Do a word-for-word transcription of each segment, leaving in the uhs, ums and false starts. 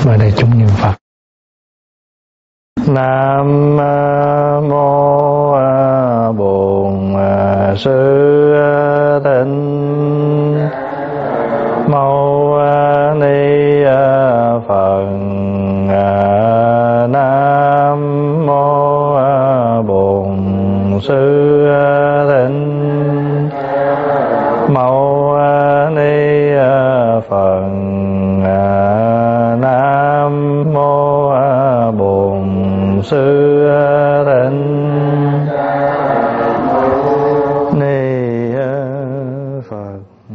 Mời đại chúng niệm Phật. Nam mô Bổn Sư Thích Mâu Ni Phật. Nam mô Bổn Sư Thích Mâu Ni Phật. Nam mô Bổn Sư Thích Ni Phật.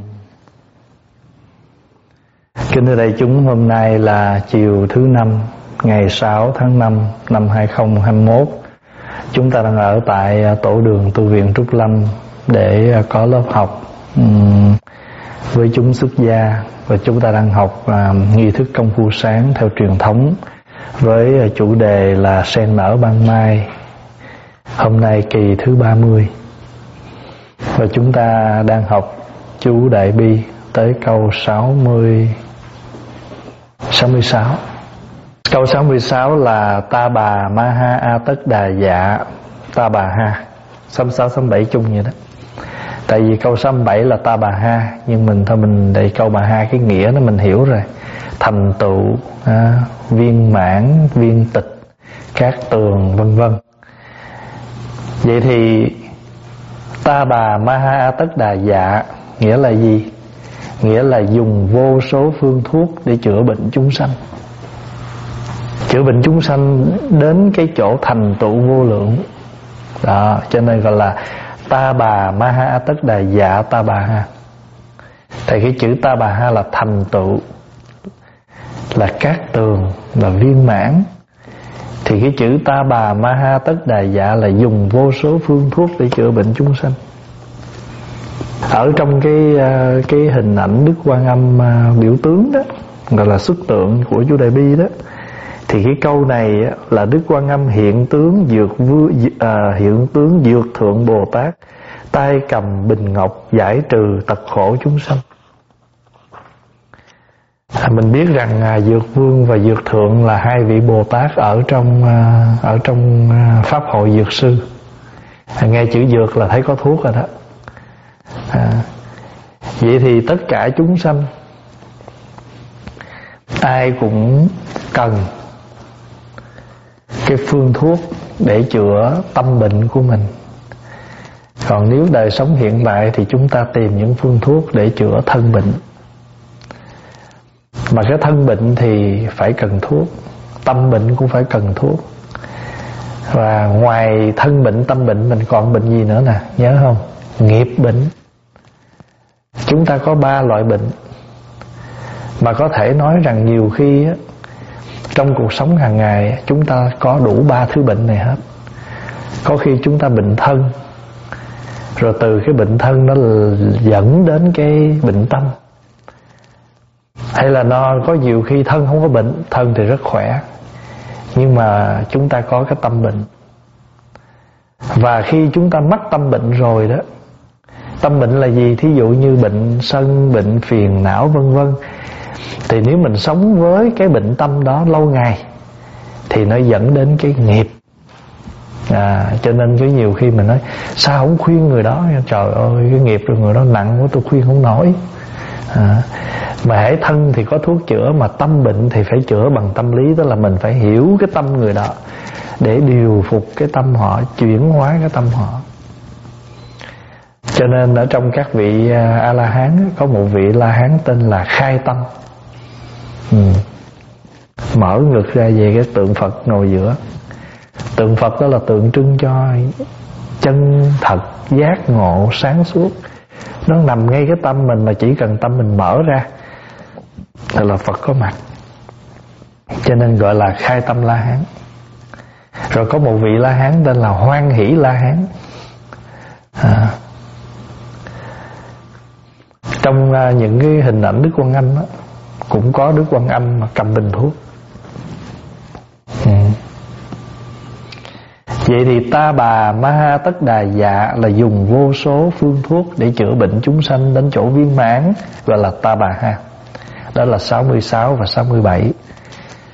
Kính thưa đại chúng, hôm nay là chiều thứ năm, ngày sáu tháng năm năm hai không hai mốt. Chúng ta đang ở tại tổ đường tu viện Trúc Lâm để có lớp học um, với chúng xuất gia, và chúng ta đang học uh, nghi thức công phu sáng theo truyền thống với chủ đề là sen nở ban mai. Hôm nay kỳ thứ ba mươi, và chúng ta đang học chú Đại Bi tới câu sáu mươi sáu mươi sáu. Câu sáu mươi sáu là Ta bà ma ha a tất đà dạ ta bà ha. sáu mươi sáu sáu mươi bảy chung vậy đó. Tại vì câu sáu mươi bảy là ta bà ha, nhưng mình thôi mình để câu bà ha cái nghĩa nó mình hiểu rồi. Thành tựu, à, viên mãn, viên tịch, cát tường, vân vân. Vậy thì ta bà ma ha tất đà dạ nghĩa là gì? Nghĩa là dùng vô số phương thuốc để chữa bệnh chúng sanh. Chữa bệnh chúng sanh đến cái chỗ thành tựu vô lượng. Đó, cho nên gọi là ta bà ma ha tất đà dạ ta bà ha. Thì cái chữ ta bà ha là thành tựu, là cát tường, là viên mãn. Thì cái chữ ta bà ma ha tất đà dạ là dùng vô số phương thuốc để chữa bệnh chúng sanh. Ở trong cái cái hình ảnh Đức Quan Âm biểu tướng đó, gọi là xuất tượng của chú Đại Bi đó, thì cái câu này là Đức Quan Âm hiện tướng dược vư, à, hiện tướng dược thượng Bồ Tát, tay cầm bình ngọc giải trừ tật khổ chúng sanh. À, mình biết rằng à, Dược Vương và Dược Thượng là hai vị Bồ Tát ở trong à, ở trong à, Pháp hội Dược Sư. À, nghe chữ dược là thấy có thuốc rồi đó. À, vậy thì tất cả chúng sanh ai cũng cần cái phương thuốc để chữa tâm bệnh của mình. Còn nếu đời sống hiện tại thì chúng ta tìm những phương thuốc để chữa thân bệnh. Mà cái thân bệnh thì phải cần thuốc, tâm bệnh cũng phải cần thuốc. Và ngoài thân bệnh, tâm bệnh, mình còn bệnh gì nữa nè, nhớ không? Nghiệp bệnh. Chúng ta có ba loại bệnh, mà có thể nói rằng nhiều khi á, trong cuộc sống hàng ngày chúng ta có đủ ba thứ bệnh này hết. Có khi chúng ta bệnh thân, rồi từ cái bệnh thân nó dẫn đến cái bệnh tâm. Hay là nó có nhiều khi thân không có bệnh, thân thì rất khỏe, nhưng mà chúng ta có cái tâm bệnh. Và khi chúng ta mắc tâm bệnh rồi đó, tâm bệnh là gì? Thí dụ như bệnh sân, bệnh phiền não vân vân, thì nếu mình sống với cái bệnh tâm đó lâu ngày thì nó dẫn đến cái nghiệp. À, cho nên cái nhiều khi mình nói sao không khuyên người đó, trời ơi cái nghiệp rồi người đó nặng quá tôi khuyên không nổi. À, mà hễ thân thì có thuốc chữa, mà tâm bệnh thì phải chữa bằng tâm lý, tức là mình phải hiểu cái tâm người đó để điều phục cái tâm họ, chuyển hóa cái tâm họ. Cho nên ở trong các vị A-la-hán có một vị La-hán tên là Khai Tâm. ừ. Mở ngực ra về cái tượng Phật ngồi giữa. Tượng Phật đó là tượng trưng cho chân thật, giác ngộ, sáng suốt. Nó nằm ngay cái tâm mình, mà chỉ cần tâm mình mở ra thì là Phật có mặt. Cho nên gọi là Khai Tâm La-hán. Rồi có một vị La-hán tên là Hoan Hỷ La-hán. à, Trong uh, những cái hình ảnh Đức Quan Âm đó, cũng có Đức Quan Âm mà cầm bình thuốc. ừ. Vậy thì ta bà ma ha tất đà dạ là dùng vô số phương thuốc để chữa bệnh chúng sanh đến chỗ viên mãn, gọi là ta bà ha. Đó là sáu mươi sáu và sáu mươi bảy.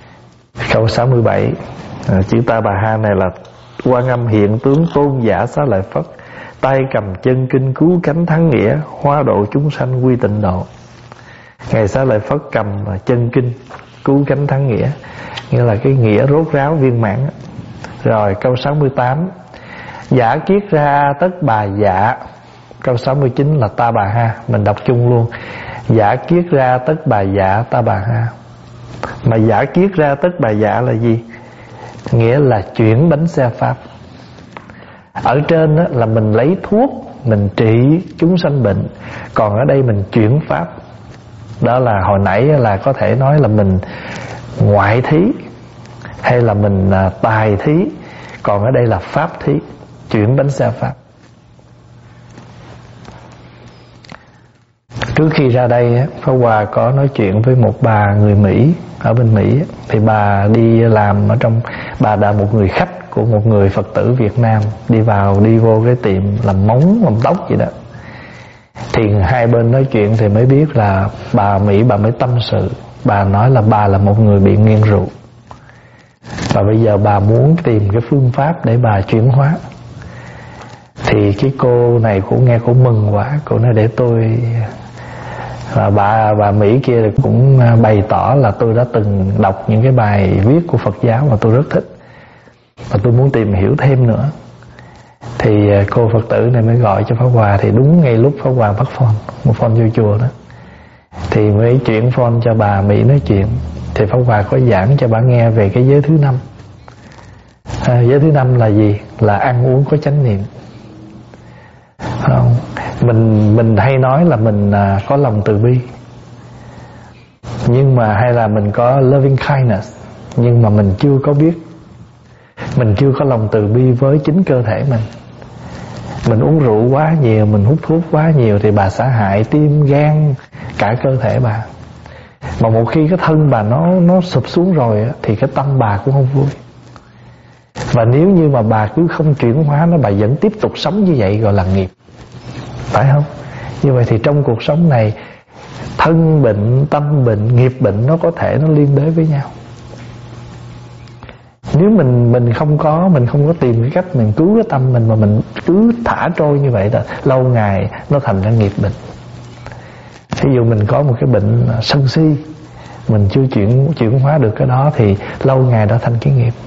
Câu sáu mươi bảy, à, chữ Ta Bà Ha này là Quan Âm hiện tướng tôn giả Xá Lợi Phất, tay cầm chân kinh cứu cánh thắng nghĩa, hóa độ chúng sanh quy tịnh độ. Ngài Xá Lợi Phất cầm chân kinh cứu cánh thắng nghĩa, nghĩa là cái nghĩa rốt ráo viên mãn. Rồi câu sáu mươi tám, giả kiết ra tất bà dạ. Câu sáu mươi chín là Ta Bà Ha, mình đọc chung luôn. Giả kiết ra tất bà dạ Ta Bà Ha. Mà giả kiết ra tất bà dạ là gì? Nghĩa là chuyển bánh xe pháp. Ở trên đó là mình lấy thuốc, mình trị chúng sanh bệnh, còn ở đây mình chuyển pháp. Đó là hồi nãy là có thể nói là mình ngoại thí, hay là mình à, tài thí, còn ở đây là pháp thí, chuyển bánh xe pháp. Trước khi ra đây, Pháp Hòa có nói chuyện với một bà người Mỹ ở bên Mỹ. Thì bà đi làm ở trong, bà là một người khách của một người Phật tử Việt Nam, đi vào đi vô cái tiệm làm móng làm tóc gì đó. Thì hai bên nói chuyện thì mới biết là bà Mỹ bà mới tâm sự. Bà nói là bà là một người bị nghiện rượu, và bây giờ bà muốn tìm cái phương pháp để bà chuyển hóa. Thì cái cô này cũng nghe cũng mừng quá, cô nói để tôi. Và bà bà Mỹ kia cũng bày tỏ là tôi đã từng đọc những cái bài viết của Phật giáo mà tôi rất thích, và tôi muốn tìm hiểu thêm nữa. Thì cô Phật tử này mới gọi cho Pháp Hòa. Thì đúng ngay lúc Pháp Hòa bắt phone, một phone vô chùa đó, thì mới chuyển phone cho bà Mỹ nói chuyện. Thì Pháp Hòa có giảng cho bà nghe về cái giới thứ năm. à, Giới thứ năm là gì? Là ăn uống có chánh niệm. Không, mình mình hay nói là mình à, có lòng từ bi, nhưng mà hay là mình có loving kindness, nhưng mà mình chưa có biết, mình chưa có lòng từ bi với chính cơ thể mình. Mình uống rượu quá nhiều, mình hút thuốc quá nhiều thì bà xả hại tim, gan, cả cơ thể bà. Mà một khi cái thân bà nó nó sụp xuống rồi thì cái tâm bà cũng không vui. Và nếu như mà bà cứ không chuyển hóa nó, bà vẫn tiếp tục sống như vậy gọi là nghiệp, phải không? Như vậy thì trong cuộc sống này, thân bệnh, tâm bệnh, nghiệp bệnh nó có thể nó liên đới với nhau. Nếu mình mình không có mình không có tìm cái cách mình cứu cái tâm mình, mà mình cứ thả trôi như vậy là lâu ngày nó thành ra nghiệp bệnh. Ví dụ mình có một cái bệnh sân si, mình chưa chuyển chuyển hóa được cái đó thì lâu ngày đã thành cái nghiệp.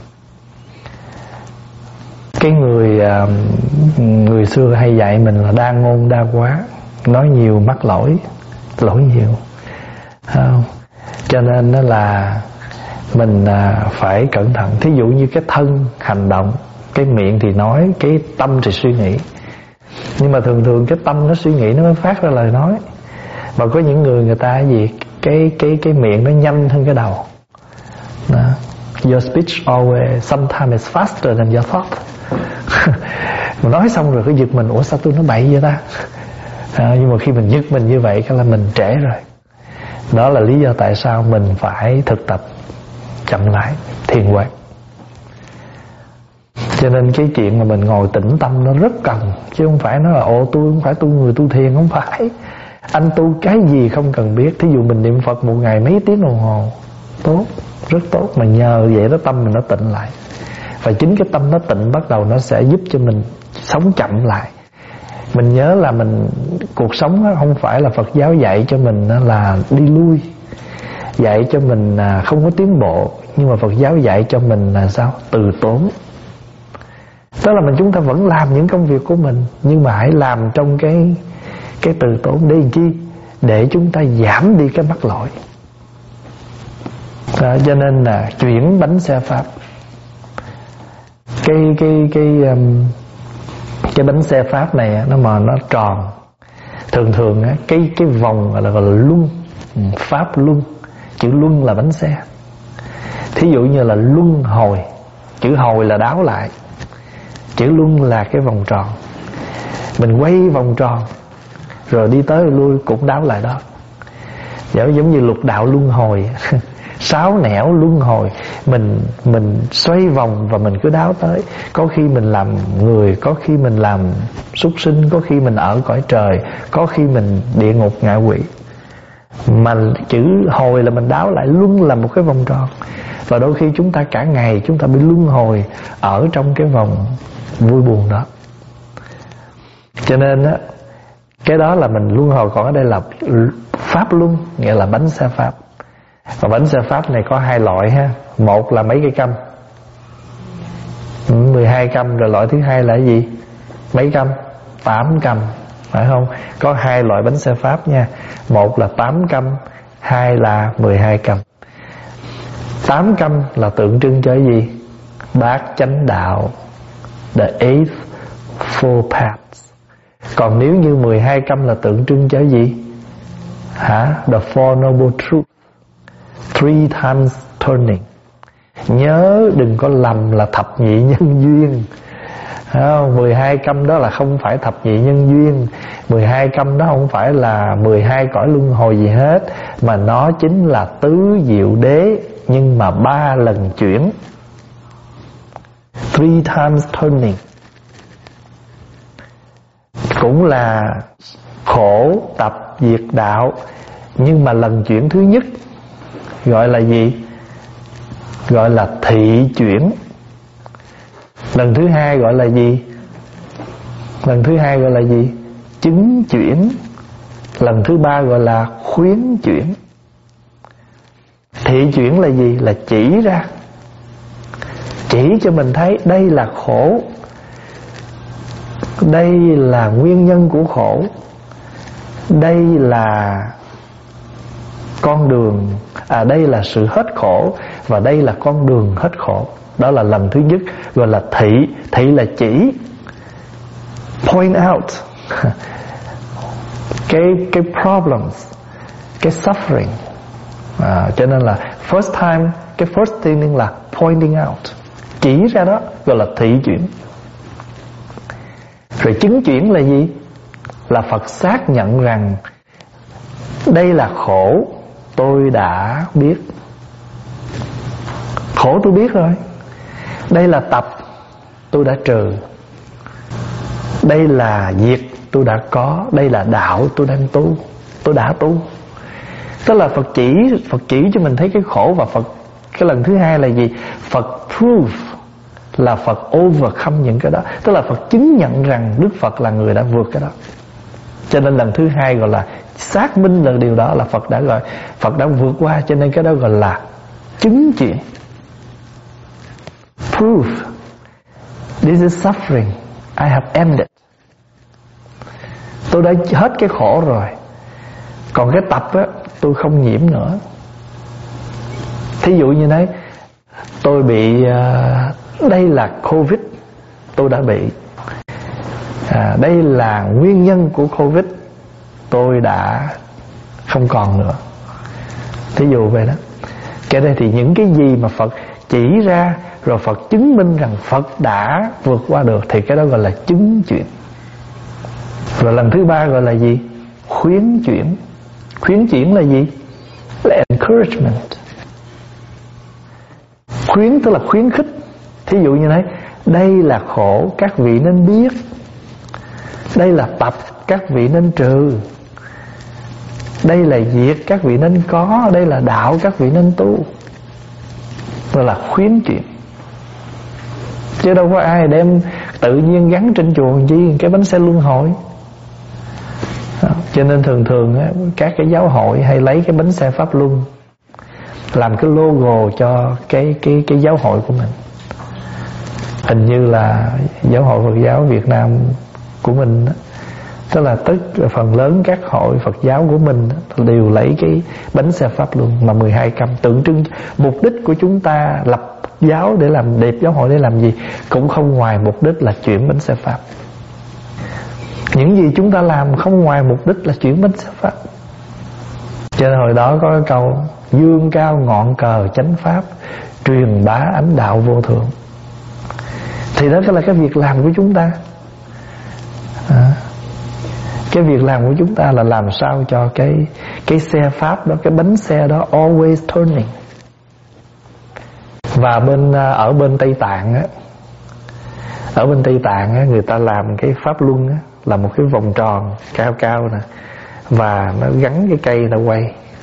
Cái người người xưa hay dạy mình là đa ngôn đa quá, nói nhiều mắc lỗi, lỗi nhiều. Không? Cho nên đó là mình phải cẩn thận. Thí dụ như cái thân hành động, cái miệng thì nói, cái tâm thì suy nghĩ. Nhưng mà thường thường cái tâm nó suy nghĩ nó mới phát ra lời nói. Và có những người người ta gì cái cái cái miệng nó nhanh hơn cái đầu. Đó. Your speech always sometimes is faster than your thought. Mà nói xong rồi cái giật mình, ủa sao tôi nói bậy vậy ta? À, nhưng mà khi mình giật mình như vậy cái là mình trễ rồi. Đó là lý do tại sao mình phải thực tập chậm lại, thiền quán. Cho nên cái chuyện mà mình ngồi tĩnh tâm nó rất cần, chứ không phải nói là ồ tôi không phải tu người tu thiền, không phải. Anh tu cái gì không cần biết. Thí dụ mình niệm Phật một ngày mấy tiếng đồng hồ, tốt, rất tốt. Mà nhờ vậy đó tâm mình nó tịnh lại. Và chính cái tâm nó tịnh bắt đầu nó sẽ giúp cho mình sống chậm lại. Mình nhớ là mình cuộc sống không phải là Phật giáo dạy cho mình là đi lui, dạy cho mình không có tiến bộ. Nhưng mà Phật giáo dạy cho mình là sao? Từ tốn. Tức là mình chúng ta vẫn làm những công việc của mình, nhưng mà hãy làm trong cái cái từ tốn. Để làm chi? Để chúng ta giảm đi cái mắc lỗi. Đó, cho nên là chuyển bánh xe pháp. Cái cái cái um, cái bánh xe pháp này nó mà nó tròn. Thường thường á, cái cái vòng gọi là, gọi là luân, pháp luân. Chữ luân là bánh xe. Thí dụ như là luân hồi, chữ hồi là đáo lại, chữ luân là cái vòng tròn. Mình quay vòng tròn rồi đi tới lui cũng đáo lại đó. Giống như lục đạo luân hồi, sáu nẻo luân hồi. Mình mình xoay vòng và mình cứ đáo tới. Có khi mình làm người, có khi mình làm súc sinh, có khi mình ở cõi trời, có khi mình địa ngục ngạ quỷ. Mà chữ hồi là mình đáo lại, luân là một cái vòng tròn. Và đôi khi chúng ta cả ngày chúng ta bị luân hồi ở trong cái vòng vui buồn đó. Cho nên á, cái đó là mình luân hồi. Còn ở đây là pháp luân, nghĩa là bánh xe pháp. Và bánh xe pháp này có hai loại ha. Một là mấy cây căm, mười hai căm. Rồi loại thứ hai là cái gì? Mấy căm? Tám căm, phải không? Có hai loại bánh xe pháp nha. Một là tám căm, hai là mười hai căm. Tám căm là tượng trưng cho cái gì? Bát chánh đạo, the eighth four paths. Còn nếu như mười hai căm là tượng trưng cho cái gì? Hả? The four noble truths, three times turning. Nhớ đừng có lầm là thập nhị nhân duyên. Không, mười hai căm đó là không phải thập nhị nhân duyên. Mười hai căm đó không phải là mười hai cõi luân hồi gì hết, mà nó chính là tứ diệu đế, nhưng mà ba lần chuyển, three times turning. Cũng là khổ tập diệt đạo, nhưng mà lần chuyển thứ nhất gọi là gì? Gọi là thị chuyển. Lần thứ hai gọi là gì? Lần thứ hai gọi là gì? Chứng chuyển. Lần thứ ba gọi là khuyến chuyển. Thị chuyển là gì? Là chỉ ra, chỉ cho mình thấy đây là khổ, đây là nguyên nhân của khổ, đây là con đường, à đây là sự hết khổ, và đây là con đường hết khổ. Đó là lần thứ nhất, gọi là thị. Thị là chỉ, point out cái cái problems, cái suffering. À, cho nên là first time, cái first thing là pointing out, chỉ ra đó, gọi là thị chuyển. Rồi chứng chuyển là gì? Là Phật xác nhận rằng đây là khổ, tôi đã biết. Khổ tôi biết rồi. Đây là tập, tôi đã trừ. Đây là diệt, tôi đã có. Đây là đạo, tôi đang tu, tôi đã tu. Tức là Phật chỉ, Phật chỉ cho mình thấy cái khổ. Và Phật, cái lần thứ hai là gì? Phật prove, là Phật overcome những cái đó. Tức là Phật chứng nhận rằng Đức Phật là người đã vượt cái đó. Cho nên lần thứ hai gọi là xác minh là điều đó, là Phật đã gọi, Phật đã vượt qua. Cho nên cái đó gọi là chứng chuyển. Proof, this is suffering, I have ended. Tôi đã hết cái khổ rồi. Còn cái tập á, tôi không nhiễm nữa. Thí dụ như đấy, tôi bị uh, đây là Covid, tôi đã bị. à, Đây là nguyên nhân của Covid, tôi đã không còn nữa. Thí dụ vậy đó. Cái đây thì những cái gì mà Phật chỉ ra, rồi Phật chứng minh rằng Phật đã vượt qua được, thì cái đó gọi là chứng chuyển. Rồi lần thứ ba gọi là gì? Khuyến chuyển. Khuyến chuyển là gì? Là encouragement. Khuyến tức là khuyến khích. Thí dụ như thế, đây là khổ, các vị nên biết. Đây là tập, các vị nên trừ. Đây là diệt, các vị nên có. Đây là đạo, các vị nên tu. Đó là khuyến chuyển. Chứ đâu có ai đem tự nhiên gắn trên chùa chi cái bánh xe luân hồi. Đó. Cho nên thường thường á, các cái giáo hội hay lấy cái bánh xe pháp luân làm cái logo cho cái cái cái giáo hội của mình. Hình như là giáo hội Phật giáo Việt Nam của mình đó, tức là tất phần lớn các hội Phật giáo của mình đó, đều lấy cái bánh xe pháp luân mà mười hai căm, tượng trưng mục đích của chúng ta lập giáo để làm đẹp giáo hội để làm gì, cũng không ngoài mục đích là chuyển bánh xe pháp. Những gì chúng ta làm không ngoài mục đích là chuyển bánh xe pháp. Cho nên hồi đó có cái câu dương cao ngọn cờ chánh pháp, truyền bá ánh đạo vô thượng. Thì đó là cái việc làm của chúng ta. à, Cái việc làm của chúng ta là làm sao cho cái cái xe pháp đó, cái bánh xe đó always turning. Và bên ở bên Tây Tạng á, ở bên Tây Tạng á, người ta làm cái pháp luân á, là một cái vòng tròn cao cao nè, và nó gắn cái cây nó quay,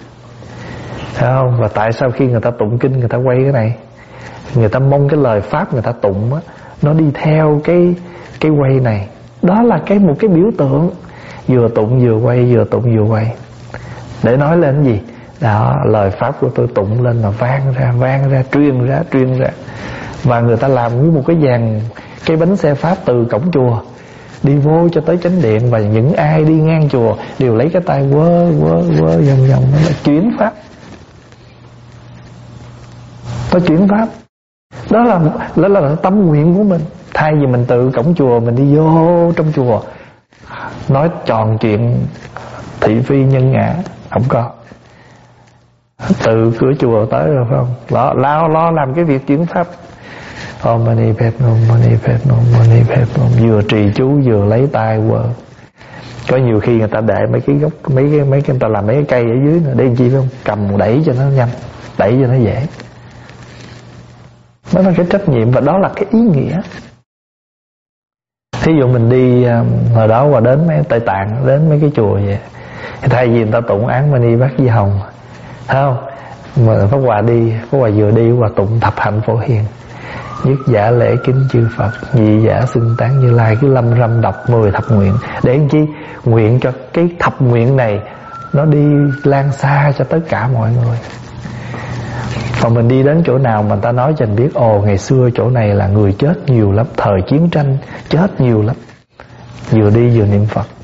Thấy không? Và tại sao khi người ta tụng kinh người ta quay cái này? Người ta mong cái lời pháp người ta tụng á, nó đi theo cái cái quay này. Đó là cái một cái biểu tượng. Vừa tụng vừa quay, vừa tụng vừa quay. Để nói lên cái gì? Đó, lời pháp của tôi tụng lên mà vang ra, vang ra, truyền ra, truyền ra. Và người ta làm với một cái dàn, cái bánh xe pháp từ cổng chùa đi vô cho tới chánh điện. Và những ai đi ngang chùa đều lấy cái tay quơ quơ quơ vòng vòng. Đó là chuyển pháp. Có chuyển pháp. Đó là, đó là tâm nguyện của mình. Thay vì mình tự cổng chùa, mình đi vô trong chùa nói tròn chuyện thị phi nhân ngã. Không có. Từ cửa chùa tới rồi phải không? Lo, lo, lo làm cái việc chuyển pháp. Om Mani Padme Hum, Mani Padme Hum, Mani Padme Hum. Vừa trì chú vừa lấy tay quơ. Có nhiều khi người ta để mấy cái gốc, mấy cái mấy cái người ta làm mấy cái cây ở dưới này, để làm chi phải không? Cầm đẩy cho nó nhanh, đẩy cho nó dễ. Đó là cái trách nhiệm và đó là cái ý nghĩa. Thí dụ mình đi hồi đó qua đến mấy Tây Tạng, đến mấy cái chùa vậy, thì thay vì người ta tụng Án Mani Bát Di Hồng, thấy không? Mà Pháp Hòa đi, Pháp Hòa vừa đi Hòa tụng thập hạnh phổ hiền. Nhất giả lễ kính chư Phật, nhị giả xưng tán Như Lai, cứ lâm râm đọc mười thập nguyện. Để làm chi? Nguyện cho cái thập nguyện này nó đi lan xa cho tất cả mọi người. Còn mình đi đến chỗ nào mà người ta nói cho mình biết, ồ ngày xưa chỗ này là người chết nhiều lắm, thời chiến tranh chết nhiều lắm. Vừa đi vừa niệm Phật.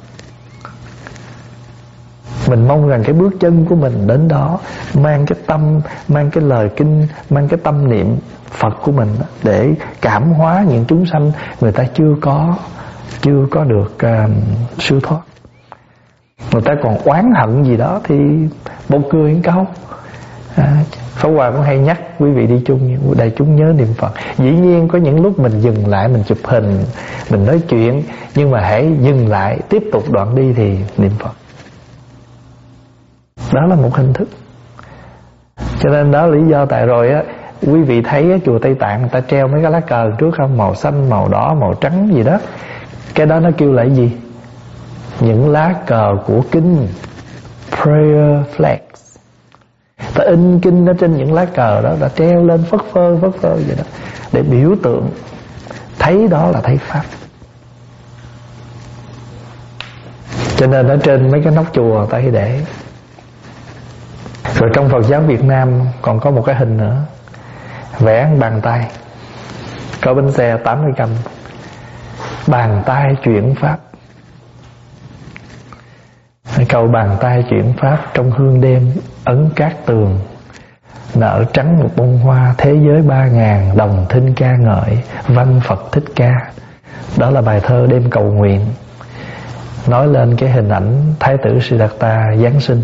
Mình mong rằng cái bước chân của mình đến đó, mang cái tâm, mang cái lời kinh, mang cái tâm niệm Phật của mình để cảm hóa những chúng sanh người ta chưa có chưa có được uh, siêu thoát. Người ta còn oán hận gì đó thì một cười một câu. À, Pháp Hòa cũng hay nhắc quý vị đi chung, đại chúng nhớ niệm Phật. Dĩ nhiên có những lúc mình dừng lại, mình chụp hình, mình nói chuyện, nhưng mà hãy dừng lại, tiếp tục đoạn đi thì niệm Phật. Đó là một hình thức. Cho nên đó là lý do tại rồi á, quý vị thấy á, chùa Tây Tạng người ta treo mấy cái lá cờ trước không, màu xanh, màu đỏ, màu trắng gì đó. Cái đó nó kêu là cái gì? Những lá cờ của kinh, prayer flags. Ta in kinh ở trên những lá cờ đó, ta treo lên phất phơ phất phơ vậy đó, để biểu tượng thấy đó là thấy pháp. Cho nên ở trên mấy cái nóc chùa ta hay để. Rồi trong Phật giáo Việt Nam còn có một cái hình nữa, vẽ bàn tay, có bánh xe tám mươi cành, bàn tay chuyển pháp. Câu bàn tay chuyển pháp, trong hương đêm ấn cát tường, nở trắng một bông hoa, thế giới ba ngàn đồng thinh ca ngợi, văn Phật thích ca. Đó là bài thơ Đêm Cầu Nguyện, nói lên cái hình ảnh Thái tử Siddhartha Giáng sinh.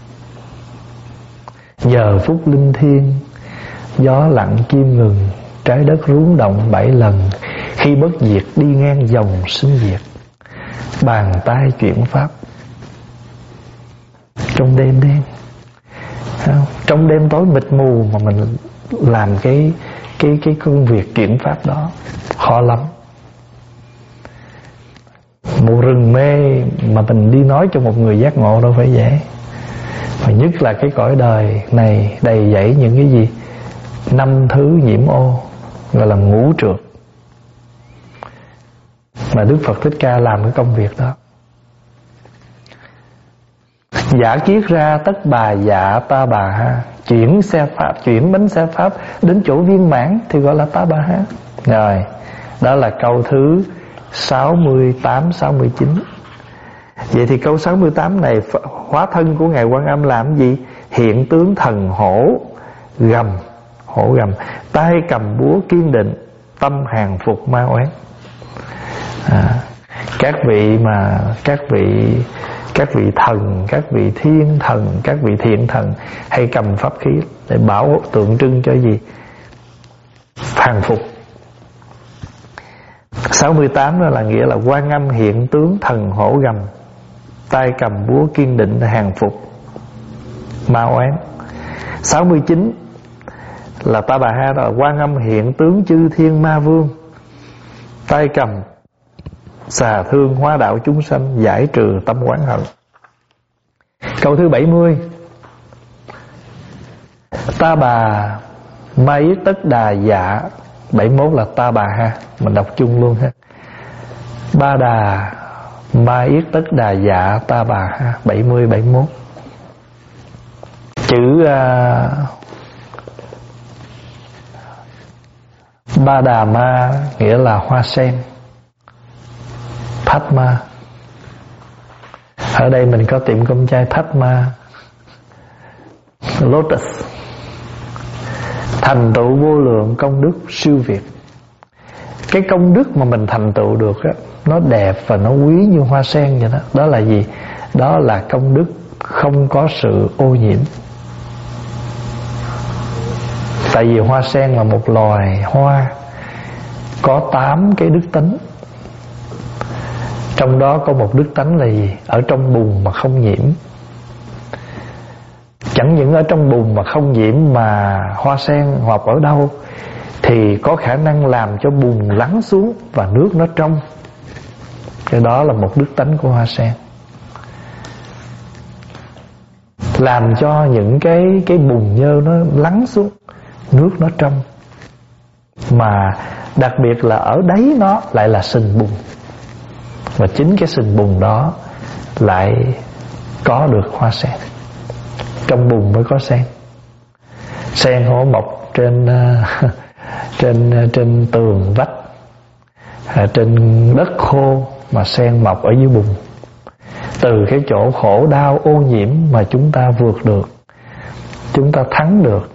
Giờ phút linh thiêng, gió lặng chim ngừng, trái đất rúng động bảy lần, khi bất diệt đi ngang dòng sinh diệt, bàn tay chuyển pháp. Trong đêm đen, trong đêm tối mịt mù mà mình làm cái cái cái công việc chuyển pháp đó khó lắm. Một rừng mê mà mình đi nói cho một người giác ngộ đâu phải dễ. Mà nhất là cái cõi đời này đầy dẫy những cái gì? Năm thứ nhiễm ô, gọi là ngũ trược. Mà Đức Phật Thích Ca làm cái công việc đó. Giả kiết ra tất bà dạ ta bà ha, chuyển xe pháp, chuyển bánh xe pháp đến chỗ viên mãn thì gọi là ta bà ha. Rồi, đó là câu thứ sáu mươi tám, sáu mươi chín. Vậy thì câu sáu mươi tám này, hóa thân của Ngài Quan Âm làm gì? Hiện tướng thần hổ gầm, hổ gầm, tay cầm búa kiên định, tâm hàng phục ma oán. À, các vị mà các vị các vị thần, các vị thiên thần, các vị thiện thần hay cầm pháp khí để bảo tượng trưng cho gì? Hàng phục. Sáu mươi tám đó là nghĩa là Quan Âm hiện tướng thần hổ gầm, tay cầm búa kiên định để hàng phục ma oán. Sáu mươi chín là ta bà ha, đó là Quan Âm hiện tướng chư thiên ma vương, tay cầm xà thương hóa đạo chúng sanh, giải trừ tâm oán hận. Câu thứ bảy mươi, Ta bà ma yết tất đà dạ. Bảy mốt là ta bà ha, mình đọc chung luôn ha. Ba đà ma yết tất đà dạ ta bà ha. Bảy mươi bảy mốt. Chữ uh, ba đà ma nghĩa là hoa sen, Padma. Ở đây mình có tiệm cơm chay Padma, Lotus. Thành tựu vô lượng công đức siêu việt. Cái công đức mà mình thành tựu được á, nó đẹp và nó quý như hoa sen vậy đó. Đó là gì? Đó là công đức không có sự ô nhiễm. Tại vì hoa sen là một loài hoa có tám cái đức tánh. Trong đó có một đức tánh là gì? Ở trong bùn mà không nhiễm. Chẳng những ở trong bùn mà không nhiễm, mà hoa sen mọc ở đâu thì có khả năng làm cho bùn lắng xuống và nước nó trong. Cái đó là một đức tánh của hoa sen, làm cho những cái cái bùn nhơ nó lắng xuống, nước nó trong. Mà đặc biệt là ở đáy nó lại là sình bùn, và chính cái sình bùn đó lại có được hoa sen. Trong bùn mới có sen. Sen không mọc trên uh, trên uh, trên tường vách, uh, trên đất khô, mà sen mọc ở dưới bùn. Từ cái chỗ khổ đau ô nhiễm mà chúng ta vượt được, chúng ta thắng được.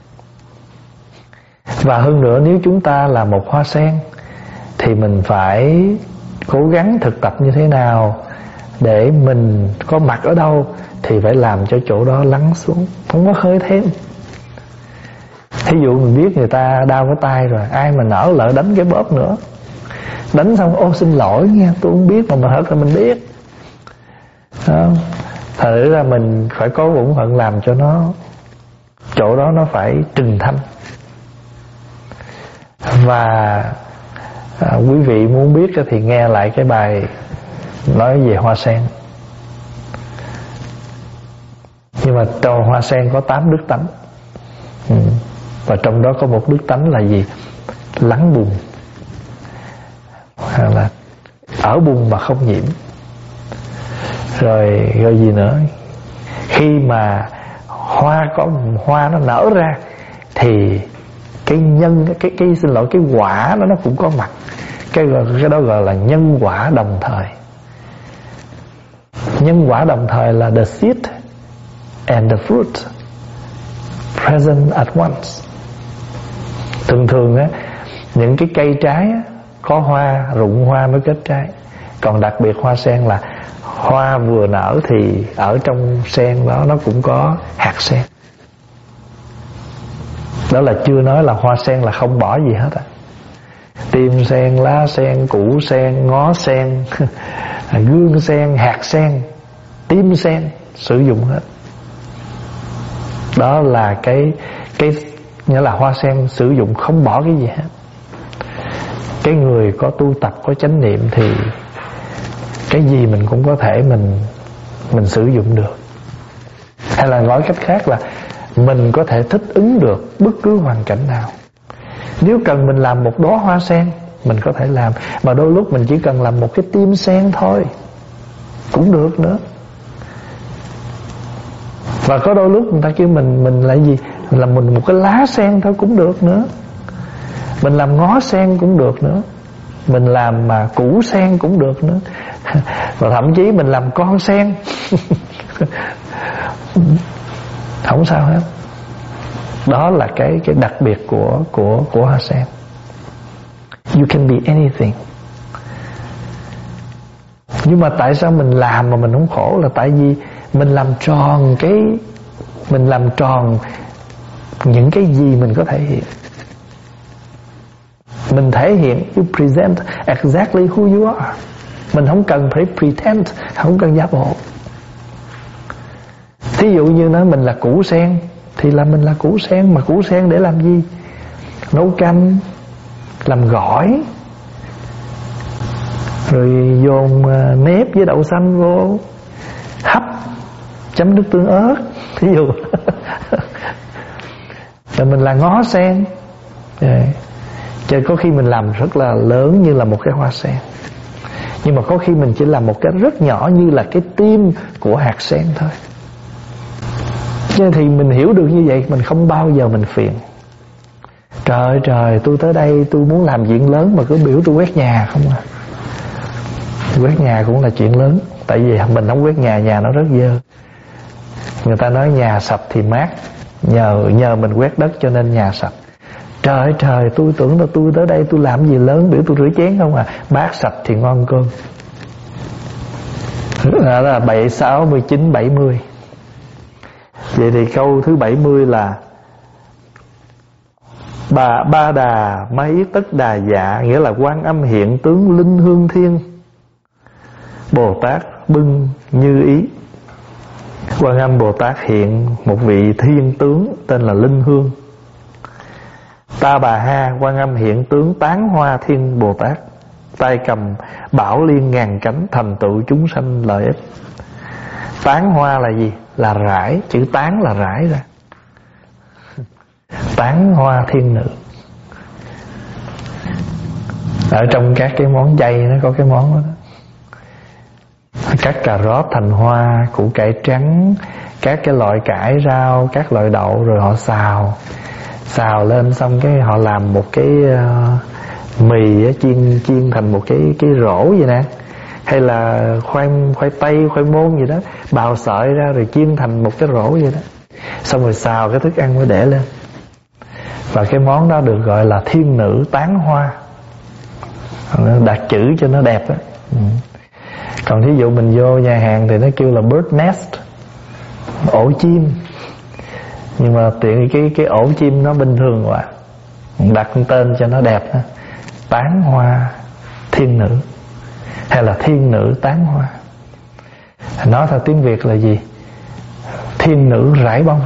Và hơn nữa, nếu chúng ta là một hoa sen thì mình phải cố gắng thực tập như thế nào để mình có mặt ở đâu thì phải làm cho chỗ đó lắng xuống, không có khơi thêm. Thí dụ mình biết người ta đau cái tay rồi, ai mà nỡ lỡ đánh cái bóp nữa. Đánh xong ô xin lỗi nha, tôi không biết, mà mà thật là mình biết. Không? Thật ra mình phải có bổn phận làm cho nó, chỗ đó nó phải trừng thanh. Và à, quý vị muốn biết thì nghe lại cái bài nói về hoa sen. Nhưng mà trong hoa sen có tám đức tánh, ừ. Và trong đó có một đức tánh là gì? Lắng bùn, hay là ở bùn mà không nhiễm. Rồi rồi gì nữa? Khi mà hoa có hoa nó nở ra thì cái nhân cái cái xin lỗi cái quả đó nó cũng có mặt. Cái cái đó gọi là nhân quả đồng thời. Nhân quả đồng thời là the seed and the fruit present at once. Thường thường á, những cái cây trái á, có hoa, rụng hoa mới kết trái. Còn đặc biệt hoa sen là hoa vừa nở thì ở trong sen đó nó cũng có hạt sen. Đó là chưa nói là hoa sen là không bỏ gì hết á. Tim sen, lá sen, củ sen, ngó sen, gương sen, hạt sen, tim sen sử dụng hết. Đó là cái cái nghĩa là hoa sen sử dụng không bỏ cái gì hết. Cái người có tu tập, có chánh niệm thì cái gì mình cũng có thể mình mình sử dụng được. Hay là nói cách khác là mình có thể thích ứng được bất cứ hoàn cảnh nào. Nếu cần mình làm một đóa hoa sen, mình có thể làm. Mà đôi lúc mình chỉ cần làm một cái tim sen thôi cũng được nữa. Và có đôi lúc người ta kêu mình Mình là gì? Mình làm mình một cái lá sen thôi cũng được nữa. Mình làm ngó sen cũng được nữa. Mình làm mà củ sen cũng được nữa. Và thậm chí mình làm con sen không sao hết. Đó là cái cái đặc biệt của của của hoa sen. You can be anything. Nhưng mà tại sao mình làm mà mình không khổ? Là tại vì mình làm tròn cái mình làm tròn những cái gì mình có thể hiện. Mình thể hiện, you present exactly who you are. Mình không cần phải pretend, không cần giả bộ. Thí dụ như nói mình là củ sen thì là mình là củ sen. Mà củ sen để làm gì? Nấu canh, làm gỏi, rồi dồn nếp với đậu xanh vô, hấp, chấm nước tương ớt, thí dụ. Rồi mình là ngó sen. Chứ có khi mình làm rất là lớn như là một cái hoa sen, nhưng mà có khi mình chỉ làm một cái rất nhỏ như là cái tim của hạt sen thôi. Chứ thì mình hiểu được như vậy, mình không bao giờ mình phiền. Trời ơi trời, tôi tới đây tôi muốn làm chuyện lớn mà cứ biểu tôi quét nhà không à. Quét nhà cũng là chuyện lớn. Tại vì mình không quét nhà, nhà nó rất dơ. Người ta nói nhà sạch thì mát. Nhờ nhờ mình quét đất cho nên nhà sạch. Trời ơi trời, tôi tưởng là tôi tới đây tôi làm gì lớn, biểu tôi rửa chén không à. Bát sạch thì ngon cơm. Đó là bảy, sáu mươi chín, bảy mươi. Vậy thì câu thứ bảy mươi là Bà ba đà mấy tất đà dạ, nghĩa là Quan Âm hiện tướng linh hương thiên, Bồ Tát bưng như ý. Quan Âm Bồ Tát hiện một vị thiên tướng tên là Linh Hương. Ta Bà Ha, Quan Âm hiện tướng tán hoa thiên Bồ Tát, tay cầm bảo liên ngàn cánh, thành tựu chúng sanh lợi ích. Tán hoa là gì? Là rải. Chữ tán là rải ra. Tán hoa thiên nữ. Ở trong các cái món chay nó có cái món đó, đó. Cắt cà rốt thành hoa, củ cải trắng, các cái loại cải rau, các loại đậu, rồi họ xào xào lên, xong cái họ làm một cái uh, mì á, chiên chiên thành một cái cái rổ vậy nè, hay là khoai khoai tây, khoai môn gì đó, bào sợi ra rồi chiên thành một cái rổ vậy đó, xong rồi xào cái thức ăn mới để lên. Và cái món đó được gọi là thiên nữ tán hoa, đặt chữ cho nó đẹp đó. Ừ. Còn thí dụ mình vô nhà hàng thì nó kêu là bird nest, ổ chim. Nhưng mà tiện cái cái ổ chim nó bình thường quá, đặt tên cho nó đẹp đó. Tán hoa thiên nữ, hay là thiên nữ tán hoa. Nói theo tiếng Việt là gì? Thiên nữ rải bông.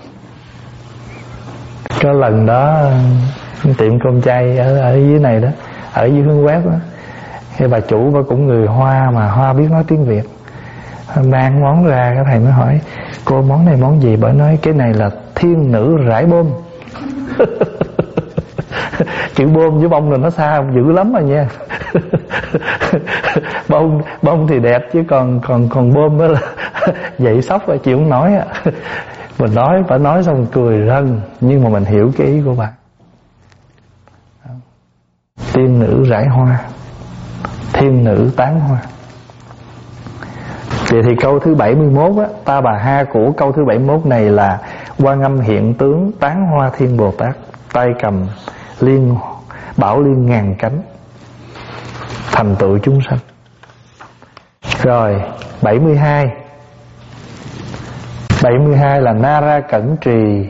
Có lần đó tiệm cơm chay ở, ở dưới này đó, ở dưới Hướng Quét đó, thì bà chủ bà cũng người Hoa, mà Hoa biết nói tiếng Việt, mang món ra, cái thầy mới hỏi cô món này món gì? Bà nói cái này là thiên nữ rải bông. Chữ bông với bông rồi nó xa dữ lắm rồi nha. Bông bông thì đẹp chứ còn còn còn bông đó là dậy sốc rồi chịu không nói á. Mình nói, phải nói xong cười rân, nhưng mà mình hiểu cái ý của bà. Tiên nữ rải hoa, thiên nữ tán hoa. Vậy thì câu thứ bảy mươi mốt á, Ta Bà Ha của câu thứ bảy mươi mốt này là Quan Âm hiện tướng tán hoa thiên Bồ Tát, tay cầm liên bảo liên ngàn cánh, thành tựu chúng sanh. Rồi bảy mươi hai. bảy mươi hai là Nara Cẩn Trì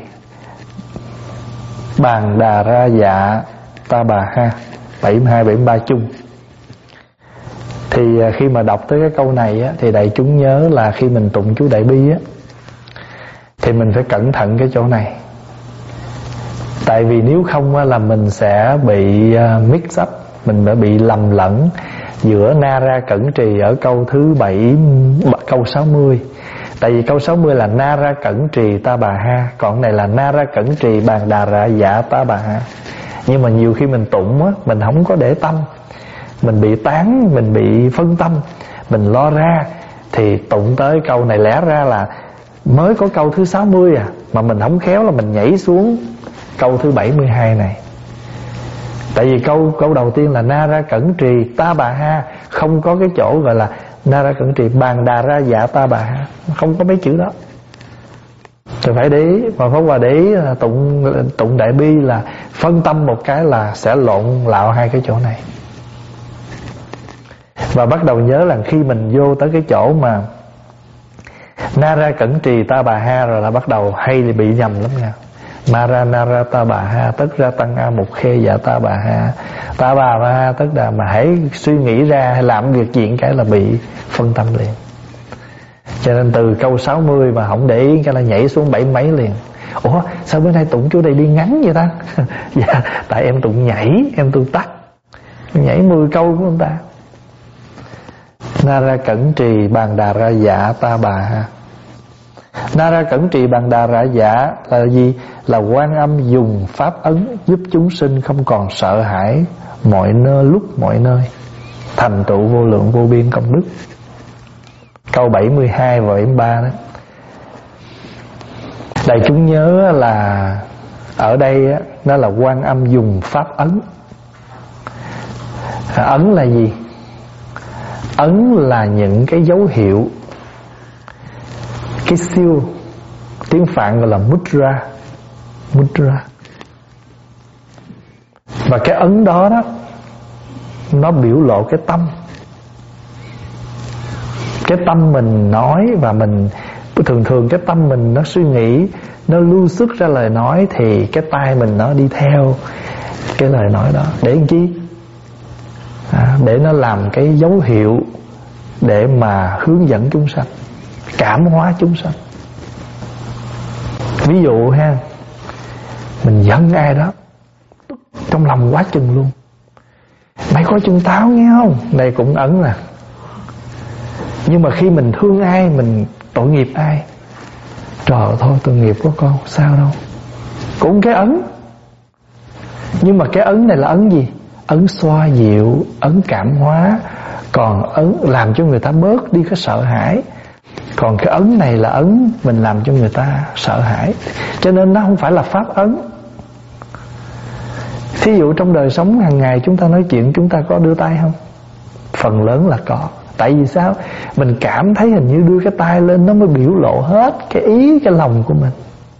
Bàn Đà Ra Dạ Ta Bà Ha. Bảy mươi hai, bảy mươi ba chung. Thì khi mà đọc tới cái câu này á, thì đại chúng nhớ là khi mình tụng chú Đại Bi á, thì mình phải cẩn thận cái chỗ này. Tại vì nếu không á, là mình sẽ bị mix up, mình đã bị lầm lẫn giữa Nara Cẩn Trì ở câu thứ bảy, câu sáu mươi. Tại vì câu sáu mươi là Nara Cẩn Trì Ta Bà Ha, còn này là Nara Cẩn Trì Bàn Đà Ra Dạ Ta Bà Ha. Nhưng mà nhiều khi mình tụng á, mình không có để tâm, mình bị tán, mình bị phân tâm, mình lo ra, thì tụng tới câu này lẽ ra là mới có câu thứ sáu mươi à, mà mình không khéo là mình nhảy xuống câu thứ bảy mươi hai này. Tại vì câu câu đầu tiên là Nara Cẩn Trì Ta Bà Ha, không có cái chỗ gọi là Nara Cẩn Trì Bàn Đà Ra Dạ Ta Bà Ha, không có mấy chữ đó. Rồi phải để ý, mà Pháp Hòa để ý là tụng tụng Đại Bi là phân tâm một cái là sẽ lộn lạo hai cái chỗ này. Và bắt đầu nhớ là khi mình vô tới cái chỗ mà Nara Cẩn Trì Ta Bà Ha rồi là bắt đầu hay thì bị nhầm lắm nha. Mara Nara Ta Bà Ha tất ra tăng a một khê dạ Ta Bà Ha, Ta Bà Ha tất đà, mà hãy suy nghĩ ra hay làm việc chuyện cái là bị phân tâm liền. Cho nên từ câu sáu mươi mà không để ý cái là nhảy xuống bảy mấy liền. Ủa sao bữa nay tụng chú Đại Bi ngắn vậy ta? Dạ tại em tụng nhảy, em tu tắt, nhảy mười câu của ông ta. Nara Cẩn Trì Bàn Đà Ra Dạ Ta Bà Ha. Nara cẩn trì bằng đà rã giả là gì? Là Quan Âm dùng pháp ấn giúp chúng sinh không còn sợ hãi mọi nơi lúc mọi nơi, thành tựu vô lượng vô biên công đức. Câu bảy mươi hai và bảy mươi ba đó. Đại chúng nhớ là ở đây đó, đó là Quan Âm dùng pháp ấn. Ấn là gì? Ấn là những cái dấu hiệu, cái siêu, tiếng Phạn gọi là mudra. Mudra. Và cái ấn đó đó, nó biểu lộ cái tâm. Cái tâm mình nói và mình thường thường cái tâm mình nó suy nghĩ, nó lưu xuất ra lời nói, thì cái tai mình nó đi theo cái lời nói đó. Để làm chi? À, để nó làm cái dấu hiệu để mà hướng dẫn chúng sanh, cảm hóa chúng sanh. Ví dụ ha, mình giận ai đó, trong lòng quá chừng luôn, mày coi chừng tao nghe không? Đây cũng ấn nè. Nhưng mà khi mình thương ai, mình tội nghiệp ai, trời thôi tội nghiệp của con, sao đâu, cũng cái ấn. Nhưng mà cái ấn này là ấn gì? Ấn xoa dịu, ấn cảm hóa. Còn ấn làm cho người ta bớt đi cái sợ hãi. Còn cái ấn này là ấn mình làm cho người ta sợ hãi. Cho nên nó không phải là pháp ấn. Thí dụ trong đời sống hàng ngày chúng ta nói chuyện, chúng ta có đưa tay không? Phần lớn là có. Tại vì sao? Mình cảm thấy hình như đưa cái tay lên nó mới biểu lộ hết cái ý, cái lòng của mình.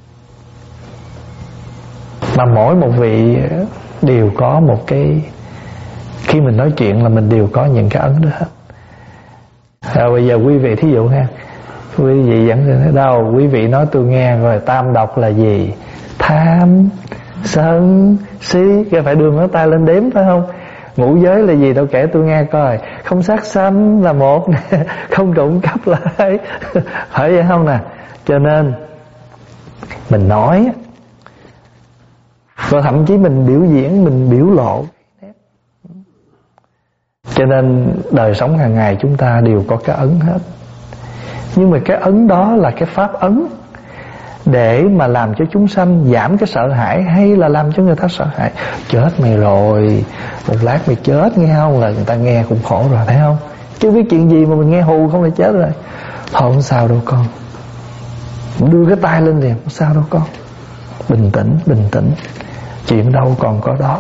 Mà mỗi một vị đều có một cái, khi mình nói chuyện là mình đều có những cái ấn đó hết. À, bây giờ quý vị thí dụ ha, quý vị dẫn đến đâu, quý vị nói tôi nghe rồi, tam độc là gì? Tham, sân, si, cái phải đưa ngón tay lên đếm phải không? Ngũ giới là gì đâu kể tôi nghe coi. Không sát sanh là một nè, không trộm cắp là hai. Phải vậy không nè? Cho nên mình nói, và thậm chí mình biểu diễn, mình biểu lộ. Cho nên đời sống hàng ngày chúng ta đều có cái ấn hết. Nhưng mà cái ấn đó là cái pháp ấn để mà làm cho chúng sanh giảm cái sợ hãi, hay là làm cho người ta sợ hãi? Chết mày rồi, một lát mày chết nghe không, là người ta nghe cũng khổ rồi, thấy không? Chứ biết chuyện gì mà mình nghe hù không là chết rồi. Thôi không sao đâu con, đưa cái tay lên liền, không sao đâu con, bình tĩnh, bình tĩnh, chuyện đâu còn có đó.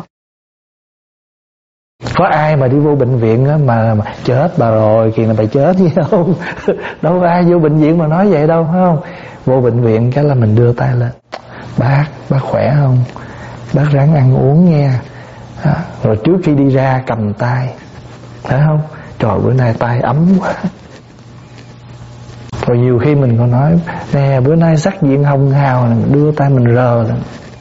Có ai mà đi vô bệnh viện á mà, mà chết bà rồi kìa là bà chết gì không? Đâu có ai vô bệnh viện mà nói vậy đâu, phải không? Vô bệnh viện cái là mình đưa tay lên, bác, bác khỏe không? Bác ráng ăn uống nghe. À, rồi trước khi đi ra cầm tay, thấy không? Trời, bữa nay tay ấm quá. Rồi nhiều khi mình còn nói nè, bữa nay sắc diện hồng hào, mình đưa tay mình rờ lên.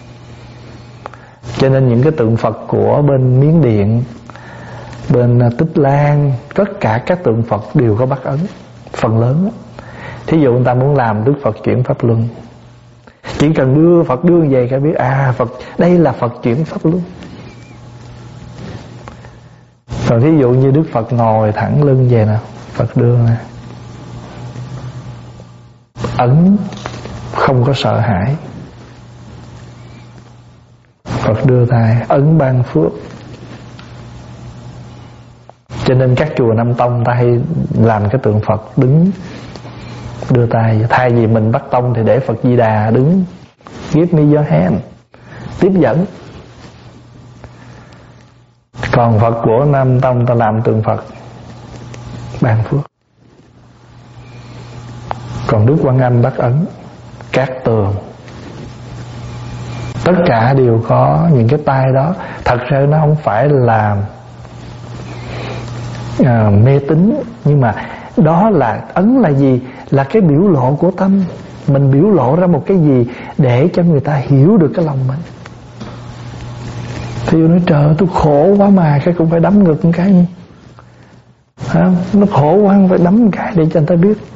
Cho nên những cái tượng Phật của bên Miến Điện, bên Tích Lan, tất cả các tượng Phật đều có bắt ấn, phần lớn đó. Thí dụ người ta muốn làm Đức Phật chuyển Pháp Luân, chỉ cần đưa Phật đưa về cái biết à Phật đây là Phật chuyển Pháp Luân. Còn thí dụ như Đức Phật ngồi thẳng lưng về nè, Phật đưa nè, ấn không có sợ hãi. Phật đưa tay, ấn ban phước. Cho nên các chùa Nam Tông ta hay làm cái tượng Phật đứng đưa tay. Thay vì mình bắt tông thì để Phật Di Đà đứng, give me your hand, tiếp dẫn. Còn Phật của Nam Tông ta làm tượng Phật ban phước. Còn Đức Quan Âm bắt ấn, các tường, tất cả đều có những cái tay đó. Thật ra nó không phải là à, mê tín, nhưng mà đó là ấn là gì? Là cái biểu lộ của tâm. Mình biểu lộ ra một cái gì để cho người ta hiểu được cái lòng mình. Thì nói trời ơi, tôi khổ quá mà, cái cũng phải đấm ngực một cái nha. Không? Nó khổ quá phải đấm một cái để cho người ta biết.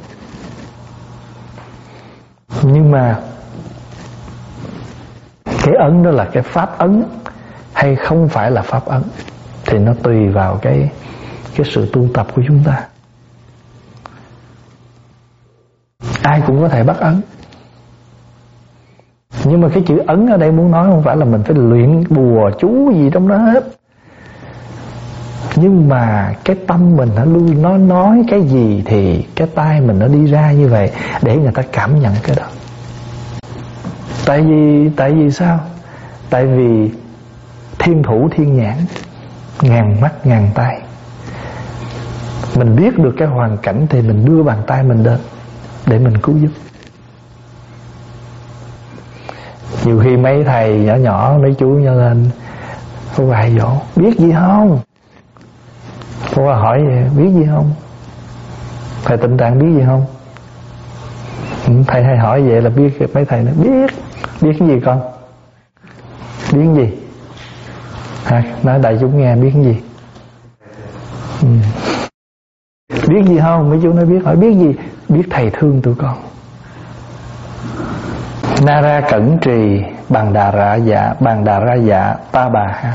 Nhưng mà cái ấn đó là cái pháp ấn hay không phải là pháp ấn thì nó tùy vào cái cái sự tu tập của chúng ta. Ai cũng có thể bắt ấn. Nhưng mà cái chữ ấn ở đây muốn nói không phải là mình phải luyện bùa chú gì trong đó hết. Nhưng mà cái tâm mình nó luôn nó nói cái gì thì cái tai mình nó đi ra như vậy, để người ta cảm nhận cái đó. Tại vì Tại vì sao? Tại vì thiên thủ thiên nhãn, ngàn mắt ngàn tay. Mình biết được cái hoàn cảnh thì mình đưa bàn tay mình lên để mình cứu giúp. Nhiều khi mấy thầy nhỏ nhỏ mấy chú nhau lên có vài dỗ, biết gì không? Cô hỏi vậy, biết gì không? Thầy Tịnh Tạng biết gì không? Thầy hay hỏi vậy là biết. Mấy thầy nói biết. Biết cái gì con? Biết cái gì? Hả? Nói đại chúng nghe biết cái gì? Ừ. Biết gì không? Mấy chú nói biết. Hỏi biết gì? Biết thầy thương tụi con. Nara cẩn trì bằng đà ra dạ, bằng đà ra dạ ta bà ha.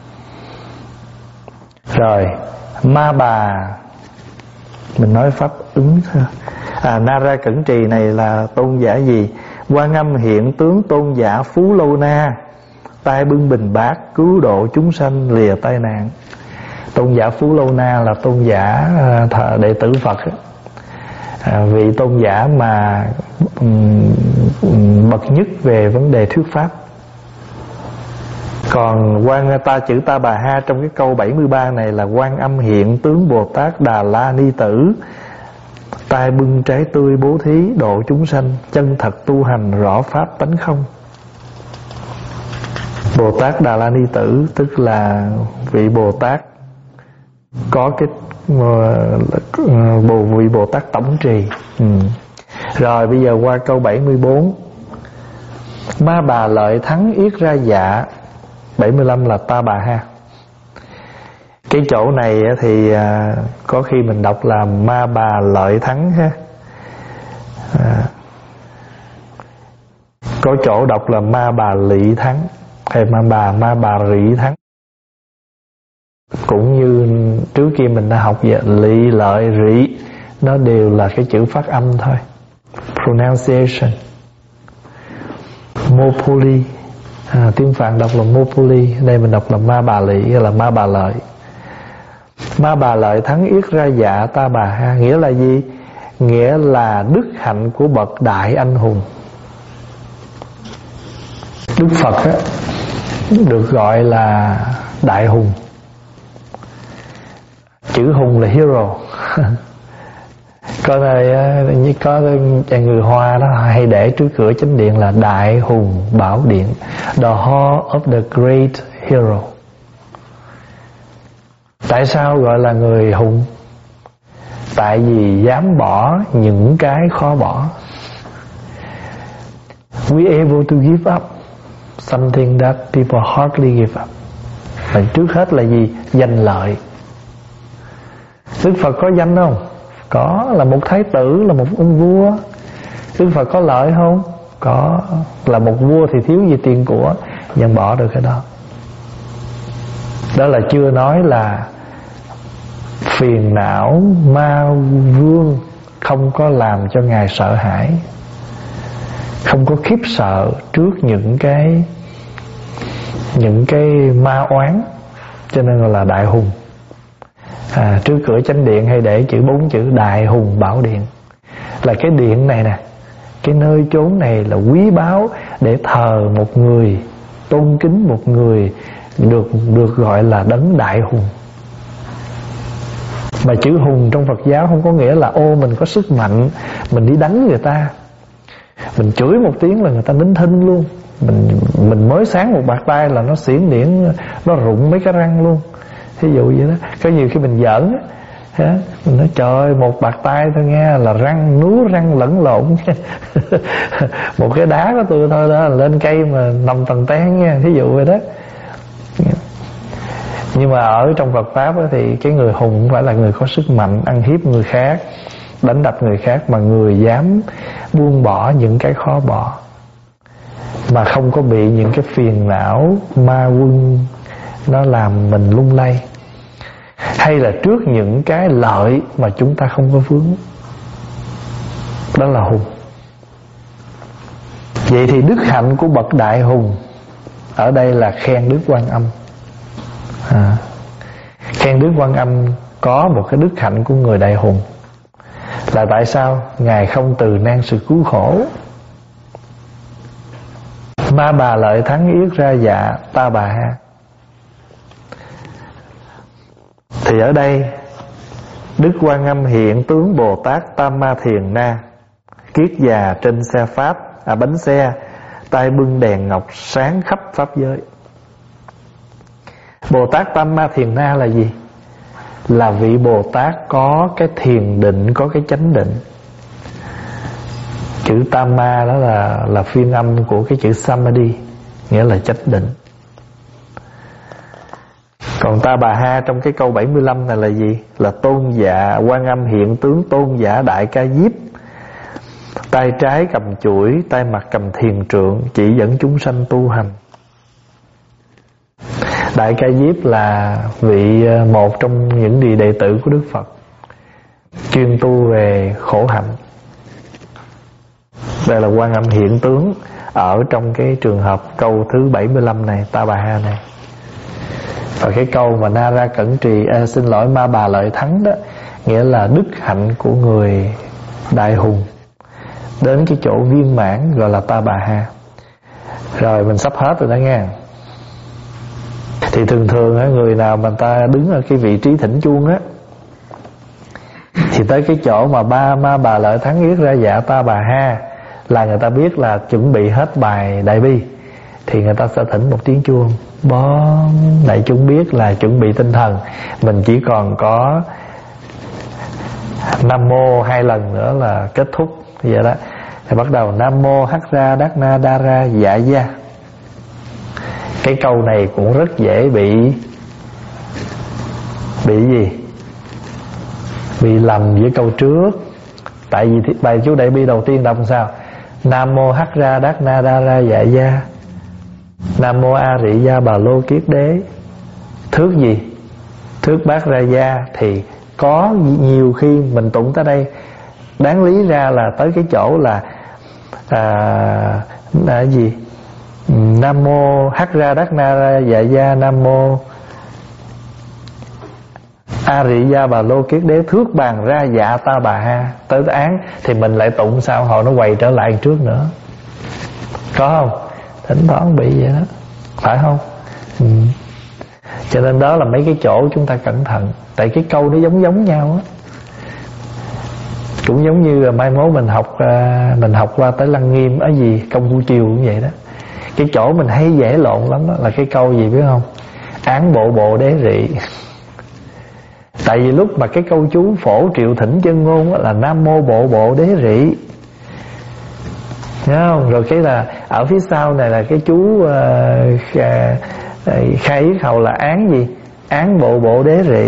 Rồi ma bà, mình nói pháp ứng thôi. À, Nara cẩn trì này là tôn giả gì? Quan Âm hiện tướng tôn giả Phú Lâu Na, tay bưng bình bát cứu độ chúng sanh lìa tai nạn. Tôn giả Phú Lâu Na là tôn giả thờ đệ tử Phật, à, vị tôn giả mà um, bậc nhất về vấn đề thuyết pháp. Còn quan ta chữ Ta Bà Ha trong cái câu bảy mươi ba này là Quan Âm hiện tướng Bồ Tát Đà La Ni Tử, tay bưng trái tươi bố thí độ chúng sanh, chân thật tu hành rõ pháp tánh không. Bồ Tát Đà La Ni Tử tức là vị Bồ Tát có cái bồ vị Bồ Tát tổng trì. ừ. Rồi bây giờ qua câu bảy mươi bốn. Ma bà lợi thắng yết ra dạ. bảy mươi lăm là Ta Bà Ha. Cái chỗ này thì à, có khi mình đọc là ma bà lợi thắng ha. À, có chỗ đọc là ma bà lị thắng, hay ma bà ma bà rị thắng. Cũng như trước kia mình đã học về lị lợi rị, nó đều là cái chữ phát âm thôi, pronunciation. Mopoli, à, tiếng Phạn đọc là Mopoli, đây mình đọc là ma bà lị hay là ma bà lợi. Ma bà lợi thắng yết ra dạ Ta Bà Ha nghĩa là gì? Nghĩa là đức hạnh của bậc đại anh hùng. Đức Phật á, được gọi là đại hùng. Chữ hùng là hero. Có nơi như có người Hoa đó hay để trước cửa chánh điện là Đại Hùng Bảo Điện, the hall of the great hero. Tại sao gọi là người hùng? Tại vì dám bỏ những cái khó bỏ. We able to give up something that people hardly give up. Và trước hết là gì? Danh lợi. Đức Phật có danh không? Có, là một thái tử, là một ông vua. Đức Phật có lợi không? Có, là một vua thì thiếu gì tiền của, nhưng bỏ được cái đó. Đó là chưa nói là phiền não ma vương không có làm cho Ngài sợ hãi, không có khiếp sợ trước những cái những cái ma oán, cho nên gọi là đại hùng. À, trước cửa chánh điện hay để chữ bốn chữ Đại Hùng Bảo Điện, là cái điện này nè, cái nơi chốn này là quý báu để thờ một người, tôn kính một người được được gọi là đấng đại hùng. Mà chữ hùng trong Phật giáo không có nghĩa là ô mình có sức mạnh mình đi đánh người ta, mình chửi một tiếng là người ta nín thinh luôn. Mình mình mới sáng một bạt tay là nó xiển điển, nó rụng mấy cái răng luôn. Thí dụ vậy đó. Có nhiều khi mình giỡn á, mình nói trời ơi, một bạt tay thôi nghe là răng núa răng lẫn lộn. Một cái đá của tôi thôi đó là lên cây mà nằm tầng tán nha, thí dụ vậy đó. Nhưng mà ở trong Phật Pháp thì cái người hùng không phải là người có sức mạnh ăn hiếp người khác, đánh đập người khác, mà người dám buông bỏ những cái khó bỏ, mà không có bị những cái phiền não ma quân nó làm mình lung lay, hay là trước những cái lợi mà chúng ta không có vướng. Đó là hùng. Vậy thì đức hạnh của bậc đại hùng ở đây là khen Đức Quan Âm. à, Khen Đức Quan Âm có một cái đức hạnh của người đại hùng là tại sao? Ngài không từ nan sự cứu khổ. Ma bà lợi thắng yết ra dạ ta bà ha. Thì ở đây Đức Quan Âm hiện tướng Bồ Tát Tam Ma Thiền Na, kiết già trên xe pháp à bánh xe, tay bưng đèn ngọc sáng khắp pháp giới. Bồ Tát Tam Ma Thiền Na là gì? Là vị Bồ Tát có cái thiền định, có cái chánh định. Chữ Tam Ma đó là là phiên âm của cái chữ Samadhi, nghĩa là chánh định. Còn Ta Bà Ha trong cái câu bảy mươi lăm này là gì? Là tôn giả Quan Âm hiện tướng tôn giả Đại Ca Diếp, tay trái cầm chuỗi, tay mặt cầm thiền trượng, chỉ dẫn chúng sanh tu hành. Đại Ca Diếp là vị một trong những vị đệ tử của Đức Phật, chuyên tu về khổ hạnh. Đây là Quan Âm hiện tướng ở trong cái trường hợp câu thứ bảy mươi lăm này, Ta Bà Ha này. Và cái câu mà Na Ra Cẩn Trì à, xin lỗi Ma Bà Lợi Thắng đó, nghĩa là đức hạnh của người đại hùng đến cái chỗ viên mãn gọi là Ta Bà Ha. Rồi mình sắp hết rồi đó nghe. Thì thường thường á, người nào mà ta đứng ở cái vị trí thỉnh chuông á, thì tới cái chỗ mà ba Ma Bà Lợi Thắng yết ra dạ Ta Bà Ha là người ta biết là chuẩn bị hết bài Đại Bi, thì người ta sẽ thỉnh một tiếng chuông bón, đại chúng biết là chuẩn bị tinh thần. Mình chỉ còn có Nam Mô hai lần nữa là kết thúc vậy đó. Thì bắt đầu Nam Mô Hắc Ra Đát Na Đa Ra Dạ Gia. Cái câu này cũng rất dễ bị Bị gì? Bị lầm với câu trước. Tại vì bài chú Đại Bi đầu tiên đọc sao? Nam Mô Hắc Ra Đát Na Đa Ra Dạ Gia, Nam Mô A Rị Gia Bà Lô Kiết Đế. Thước gì? Thước Bát Ra Gia. Thì có nhiều khi mình tụng tới đây, đáng lý ra là tới cái chỗ là à, là gì? Nam Mô Hắc Ra Đát Na Ra Dạ Gia, Nam Mô A Rị Gia Bà Lô Kiết Đế, thước bàn ra dạ Ta Bà Ha. Tới án thì mình lại tụng sao hồi nó quay trở lại trước nữa. Có không? Thỉnh thoảng bị vậy đó, phải không? Ừ. Cho nên đó là mấy cái chỗ chúng ta cẩn thận. Tại cái câu nó giống giống nhau á. Cũng giống như là mai mốt mình học Mình học qua tới Lăng Nghiêm ở gì Công Phu Chiều cũng vậy đó. Cái chỗ mình hay dễ lộn lắm đó là cái câu gì biết không? Án bộ bộ đế rị. Tại vì lúc mà cái câu chú phổ triệu thỉnh chân ngôn là Nam Mô bộ bộ đế rị, nhớ không? Rồi cái là ở phía sau này là cái chú uh, uh, khai yết hầu là án gì? Án bộ bộ đế rị.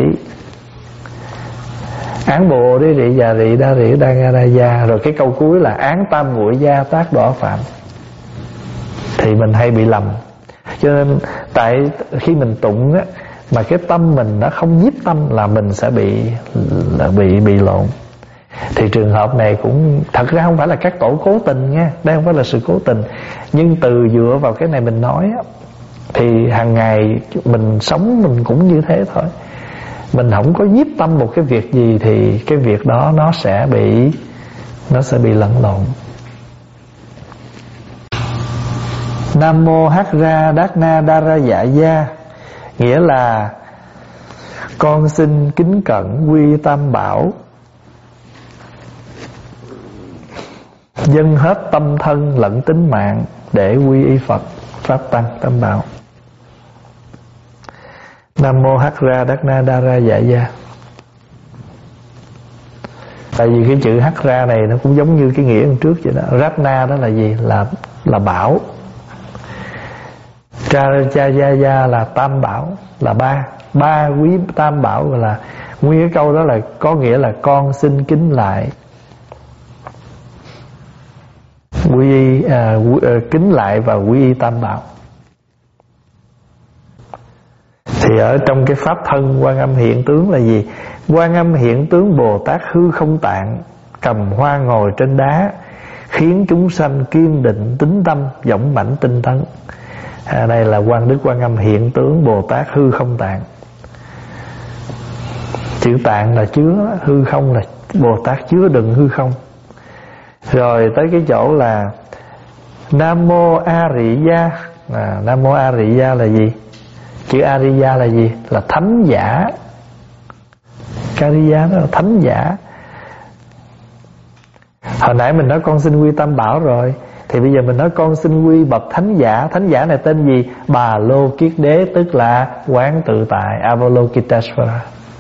Án bộ bộ đế rị già rị đa rị đa nga đa gia. Rồi cái câu cuối là án tam muội gia tác đọa phạm. Thì mình hay bị lầm. Cho nên tại khi mình tụng á, mà cái tâm mình nó không nhiếp tâm là mình sẽ bị là bị bị lộn. Thì trường hợp này cũng thật ra không phải là các tổ cố tình nha, đây không phải là sự cố tình, nhưng từ dựa vào cái này mình nói á, thì hàng ngày mình sống mình cũng như thế thôi. Mình không có nhiếp tâm một cái việc gì thì cái việc đó nó sẽ bị nó sẽ bị lẫn lộn. Nam Mô Hắc Ra Đát Na Đa Ra Dạ Gia, nghĩa là con xin kính cẩn quy Tam Bảo, dâng hết tâm thân lẫn tính mạng để quy y Phật Pháp Tăng Tam Bảo. Nam Mô Hắc Ra Đát Na Đa Ra Dạ Gia. Tại vì cái chữ Hắc Ra này nó cũng giống như cái nghĩa trước vậy đó. Rát Na đó là gì? Là là bảo. Cha cha gia gia là tam bảo, là ba ba quý tam bảo, gọi là nguyên cái câu đó là có nghĩa là con xin kính lại quy y, à, quy, à, kính lại và quy y tam bảo. Thì ở trong cái pháp thân Quan Âm hiện tướng là gì? Quan Âm hiện tướng Bồ Tát hư không tạng, cầm hoa ngồi trên đá, khiến chúng sanh kiên định tín tâm, dũng mãnh tinh tấn. À, đây là Quan Đức Quan Âm hiện tướng Bồ Tát hư không tạng. Chữ tạng là chứa, hư không là Bồ Tát chứa đựng hư không. Rồi tới cái chỗ là Nam Mô A Riya. à, Nam Mô A Riya là gì? Chữ A Riya là gì? Là thánh giả. Kariya đó là thánh giả. Hồi nãy mình nói con xin quy Tam Bảo rồi, thì bây giờ mình nói con xin quy bậc thánh giả. Thánh giả này tên gì? Bà Lô Kiết Đế, tức là quán tự tại, Avalokiteshvara.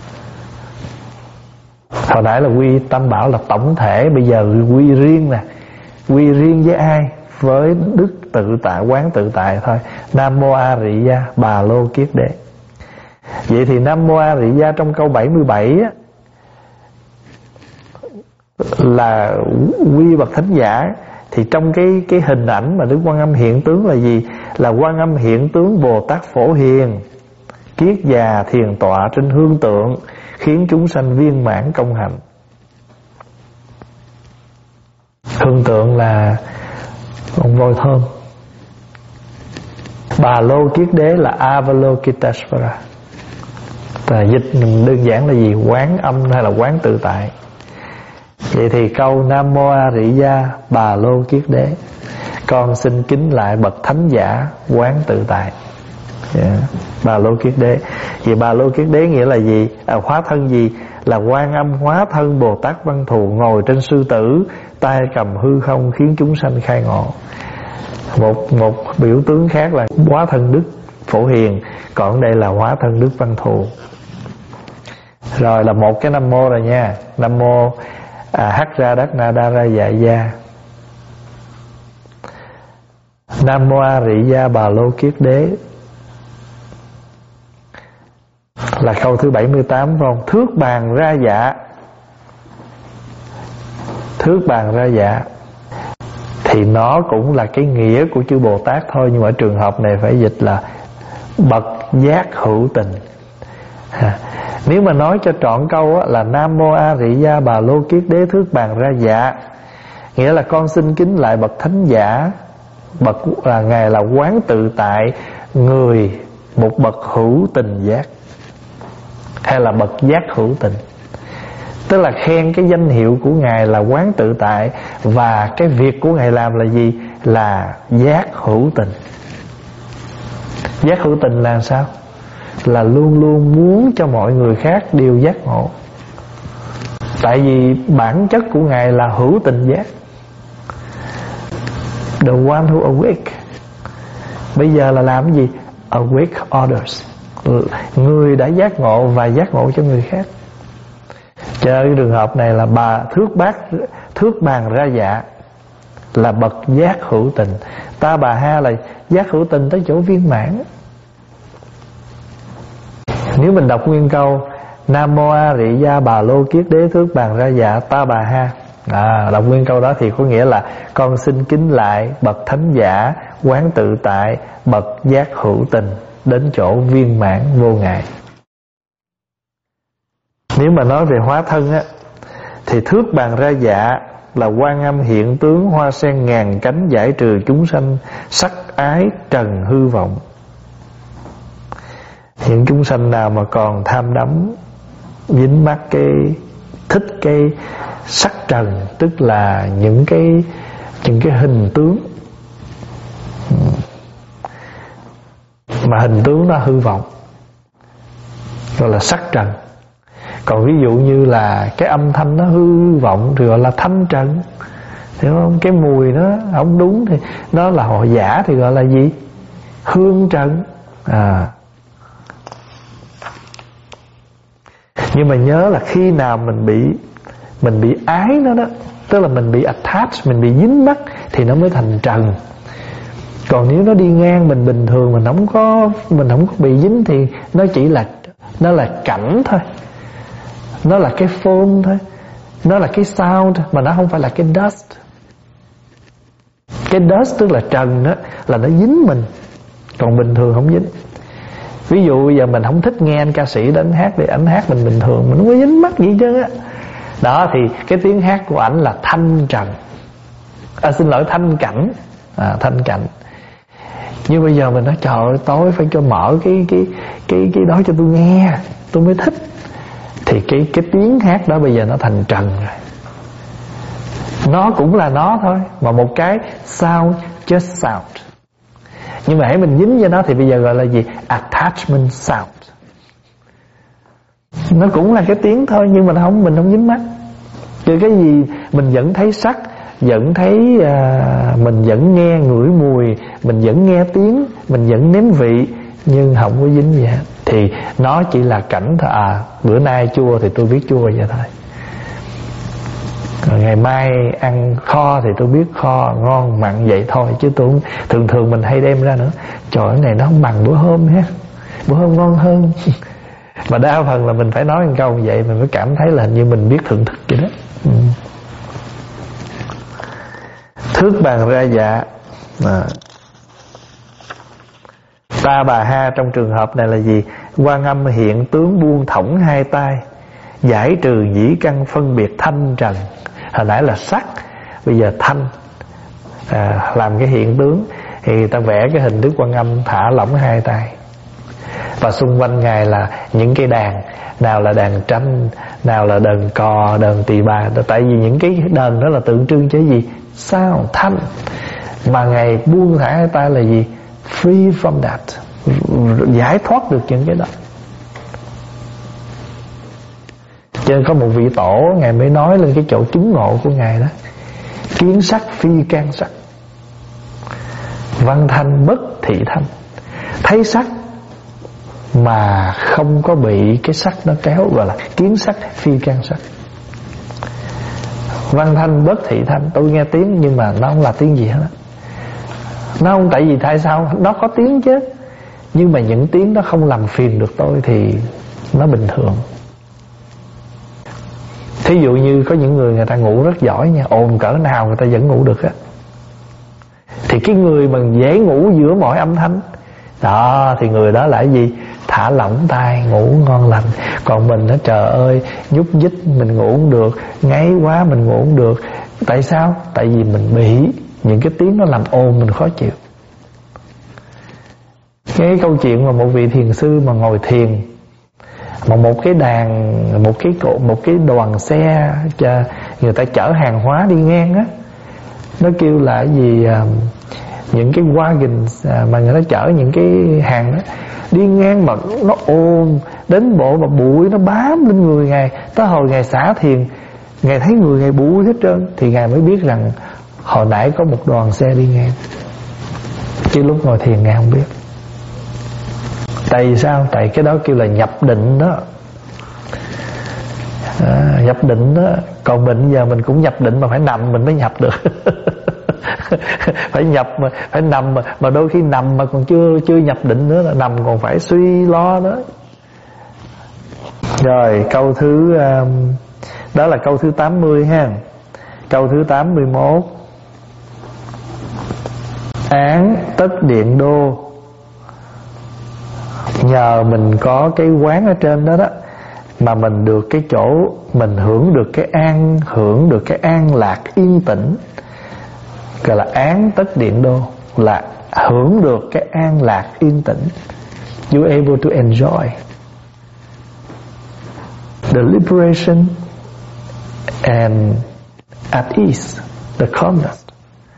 Hồi nãy là quy Tam Bảo là tổng thể, bây giờ quy riêng nè. Quy riêng với ai? Với đức tự tại, quán tự tại thôi. Nam Mô A Riya, Bà Lô Kiết Đế. Vậy thì Nam Mô A Riya trong câu bảy mươi bảy á, là quy bậc thánh giả. Thì trong cái cái hình ảnh mà Đức Quan Âm hiện tướng là gì? Là Quan Âm hiện tướng Bồ Tát Phổ Hiền, kiết già thiền tọa trên hương tượng, khiến chúng sanh viên mãn công hạnh. Hương tượng là ông voi thơm. Bà Lô Kiết Đế là Avalokiteshvara. Và dịch đơn giản là gì? Quán âm hay là quán tự tại. Vậy thì câu Nam Mô A Riya, Bà Lô Kiết Đế, con xin kính lại bậc thánh giả quán tự tại. Yeah. Bà Lô Kiết Đế. Vậy Bà Lô Kiết Đế nghĩa là gì? À, hóa thân gì? Là Quan Âm hóa thân Bồ Tát Văn Thù, ngồi trên sư tử, tay cầm hư không, khiến chúng sanh khai ngộ. Một một biểu tướng khác là hóa thân Đức Phổ Hiền, còn đây là hóa thân Đức Văn Thù. Rồi là một cái Nam Mô rồi nha. Nam Mô à, Hắc Ra Đắc Na Đa Ra Dạ Gia. Nam Mô A Riya, Bà Lô Kiết Đế là câu thứ bảy mươi tám, phải không? Thước bàn ra dạ. Thước bàn ra dạ thì nó cũng là cái nghĩa của chữ Bồ Tát thôi, nhưng mà ở trường hợp này phải dịch là bậc giác hữu tình. à, Nếu mà nói cho trọn câu á, là Nam Mô A Riya, Bà Lô Kiết Đế thước bàn ra dạ, nghĩa là con xin kính lại bậc thánh giả, bậc là ngài là quán tự tại, người một bậc hữu tình giác, hay là bậc giác hữu tình. Tức là khen cái danh hiệu của ngài là quán tự tại, và cái việc của ngài làm là gì? Là giác hữu tình. Giác hữu tình là sao? Là luôn luôn muốn cho mọi người khác đều giác ngộ. Tại vì bản chất của ngài là hữu tình giác, the one who awake. Bây giờ là làm cái gì? Awake others, người đã giác ngộ và giác ngộ cho người khác. Cho cái trường hợp này là bà thước bát thước bàn ra dạ, là bậc giác hữu tình. Ta bà ha là giác hữu tình tới chỗ viên mãn. Nếu mình đọc nguyên câu Nam Mô A Riya, Bà Lô Kiết Đế thước bàn ra dạ ta bà ha, à, đọc nguyên câu đó thì có nghĩa là con xin kính lại bậc thánh giả quán tự tại, bậc giác hữu tình, đến chỗ viên mãn vô ngại. Nếu mà nói về hóa thân á, thì thước bàn ra dạ là Quan Âm hiện tướng hoa sen ngàn cánh, giải trừ chúng sanh sắc ái trần hư vọng. Những chúng sanh nào mà còn tham đắm, dính mắc cái thích cái sắc trần, tức là những cái những cái hình tướng mà hình tướng nó hư vọng, gọi là sắc trần. Còn ví dụ như là cái âm thanh nó hư vọng thì gọi là thanh trần, hiểu không? Cái mùi nó không đúng thì nó là họ giả thì gọi là gì? Hương trần. À, nhưng mà nhớ là khi nào mình bị mình bị ái nó đó, tức là mình bị attach, mình bị dính mắc thì nó mới thành trần. Còn nếu nó đi ngang mình bình thường, mình không có mình không có bị dính thì nó chỉ là nó là cảnh thôi, nó là cái form thôi, nó là cái sound, mà nó không phải là cái dust. Cái dust tức là trần đó, là nó dính mình, còn bình thường không dính. Ví dụ bây giờ mình không thích nghe anh ca sĩ đến hát thì ảnh hát mình bình thường, mình không có dính mắt gì chứ á. Đó thì cái tiếng hát của ảnh là thanh trần. À xin lỗi, thanh cảnh. À, thanh cảnh. Nhưng bây giờ mình nói trời ơi, tối phải cho mở cái cái cái cái đó cho tôi nghe, tôi mới thích. Thì cái cái tiếng hát đó bây giờ nó thành trần rồi. Nó cũng là nó thôi, mà một cái sound, just sound. Nhưng mà hãy mình dính cho nó thì bây giờ gọi là gì? Attachment sound. Nó cũng là cái tiếng thôi, nhưng mà nó không, mình không dính mắt. Chứ cái gì mình vẫn thấy sắc, vẫn thấy à, mình vẫn nghe ngửi mùi, mình vẫn nghe tiếng, mình vẫn nếm vị, nhưng không có dính gì hết. Thì nó chỉ là cảnh thôi. À bữa nay chua thì tôi biết chua vậy thôi. Rồi ngày mai ăn kho thì tôi biết kho ngon mặn vậy thôi. Chứ tôi không, thường thường mình hay đem ra nữa, trời cái này nó không bằng bữa hôm ha, bữa hôm ngon hơn. Mà đa phần là mình phải nói một câu như vậy mình mới cảm thấy là hình như mình biết thưởng thức vậy đó. Ừ. Thước bàn ra dạ. À. Ta bà ha trong trường hợp này là gì? Quan Âm hiện tướng buông thõng hai tay, giải trừ nhĩ căn phân biệt thanh trần. Hồi nãy là sắc, bây giờ thanh. À, làm cái hiện tướng thì ta vẽ cái hình Đức Quan Âm thả lỏng hai tay. Và xung quanh Ngài là những cái đàn, nào là đàn tranh, nào là đờn cò, đờn tỳ bà. Tại vì những cái đờn đó là tượng trưng cho gì? Sao? Thanh. Mà Ngài buông thả hai tay là gì? Free from that, giải thoát được những cái đó. Cho nên có một vị tổ Ngài mới nói lên cái chỗ chứng ngộ của Ngài đó: kiến sắc phi can sắc, văn thanh bất thị thanh. Thấy sắc mà không có bị cái sắc nó kéo, gọi là kiến sắc phi can sắc. Văn thanh bất thị thanh, tôi nghe tiếng nhưng mà nó không là tiếng gì hết. Nó không, tại vì tại sao? Nó có tiếng chứ, nhưng mà những tiếng đó không làm phiền được tôi thì nó bình thường. Thí dụ như có những người người ta ngủ rất giỏi nha, ồn cỡ nào người ta vẫn ngủ được á. Thì cái người mà dễ ngủ giữa mọi âm thanh đó, thì người đó là cái gì? Thả lỏng tay, ngủ ngon lành. Còn mình đó, trời ơi, nhúc nhích mình ngủ không được, ngáy quá mình ngủ không được. Tại sao? Tại vì mình bị những cái tiếng nó làm ồn, mình khó chịu. Cái câu chuyện mà một vị thiền sư mà ngồi thiền, mà một cái đàn, một cái cộ, một cái đoàn xe cho người ta chở hàng hóa đi ngang á, nó kêu là cái gì, những cái wagon mà người ta chở những cái hàng đó đi ngang mà nó ồn đến bộ mà bụi nó bám lên người Ngài. Tới hồi Ngài xả thiền, Ngài thấy người Ngài bụi hết trơn, thì Ngài mới biết rằng hồi nãy có một đoàn xe đi ngang, chứ lúc ngồi thiền Ngài không biết. Tại vì sao? Tại cái đó kêu là nhập định đó. À, nhập định đó. Còn mình giờ mình cũng nhập định mà phải nằm mình mới nhập được. Phải nhập mà phải nằm mà, mà đôi khi nằm mà còn chưa chưa nhập định nữa, là nằm còn phải suy lo đó. Rồi câu thứ um, đó là câu thứ tám mươi ha. Câu thứ tám mươi mốt. Án tất điện đô. Nhờ mình có cái quán ở trên đó đó, mà mình được cái chỗ, mình hưởng được cái an, hưởng được cái an lạc yên tĩnh, gọi là án tất điện đô, là hưởng được cái an lạc yên tĩnh. You are able to enjoy the liberation and at ease, the calmness.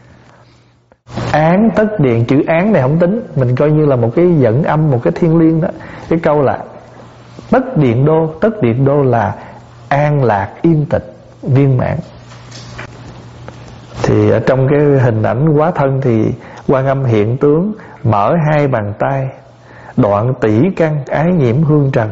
Án tất điện, chữ án này không tính, mình coi như là một cái dẫn âm, một cái thiên liêng đó. Cái câu là tất điện đô, tất điện đô là an lạc yên tịch viên mãn. Thì ở trong cái hình ảnh hóa thân thì Quan Âm hiện tướng mở hai bàn tay, đoạn tỷ căn ái nhiễm hương trần.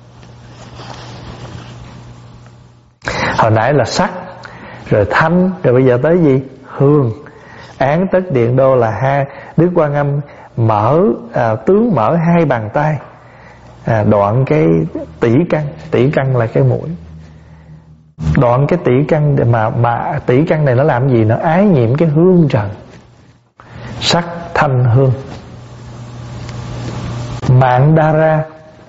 Hồi nãy là sắc, rồi thanh, rồi bây giờ tới gì? Hương. Án tất điện đô là hai, Đức Quan Âm mở à, tướng mở hai bàn tay, à, đoạn cái tỷ căn. Tỷ căn là cái mũi. Đoạn cái tỷ căn mà mà tỷ căn này nó làm gì? Nó ái nhiễm cái hương trần, sắc thanh hương. Mạng Đara.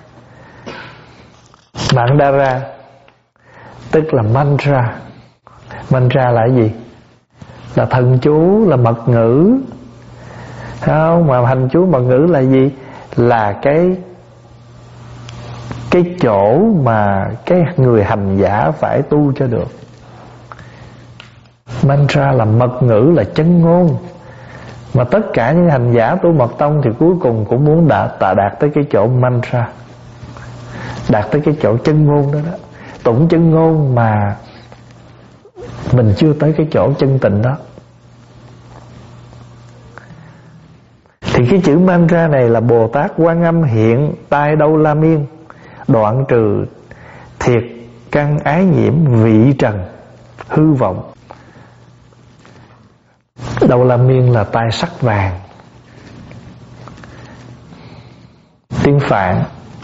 Mạng Đara tức là mantra. Mantra là cái gì? là thần chú, là mật ngữ. Thấy không? Mà hành chú mật ngữ là gì? Là cái Cái chỗ mà cái người hành giả phải tu cho được. Mantra là mật ngữ, là chân ngôn. Mà tất cả những hành giả tu mật tông thì cuối cùng cũng muốn đạt, đạt tới cái chỗ mantra, đạt tới cái chỗ chân ngôn đó đó. Tụng chân ngôn mà mình chưa tới cái chỗ chân tịnh đó. Thì cái chữ mantra này là Bồ Tát Quan Âm hiện tai Đâu La Miên, đoạn trừ thiệt căn ái nhiễm vị trần hư vọng. Đâu La Miên là tai sắc vàng. Tiếng Phạn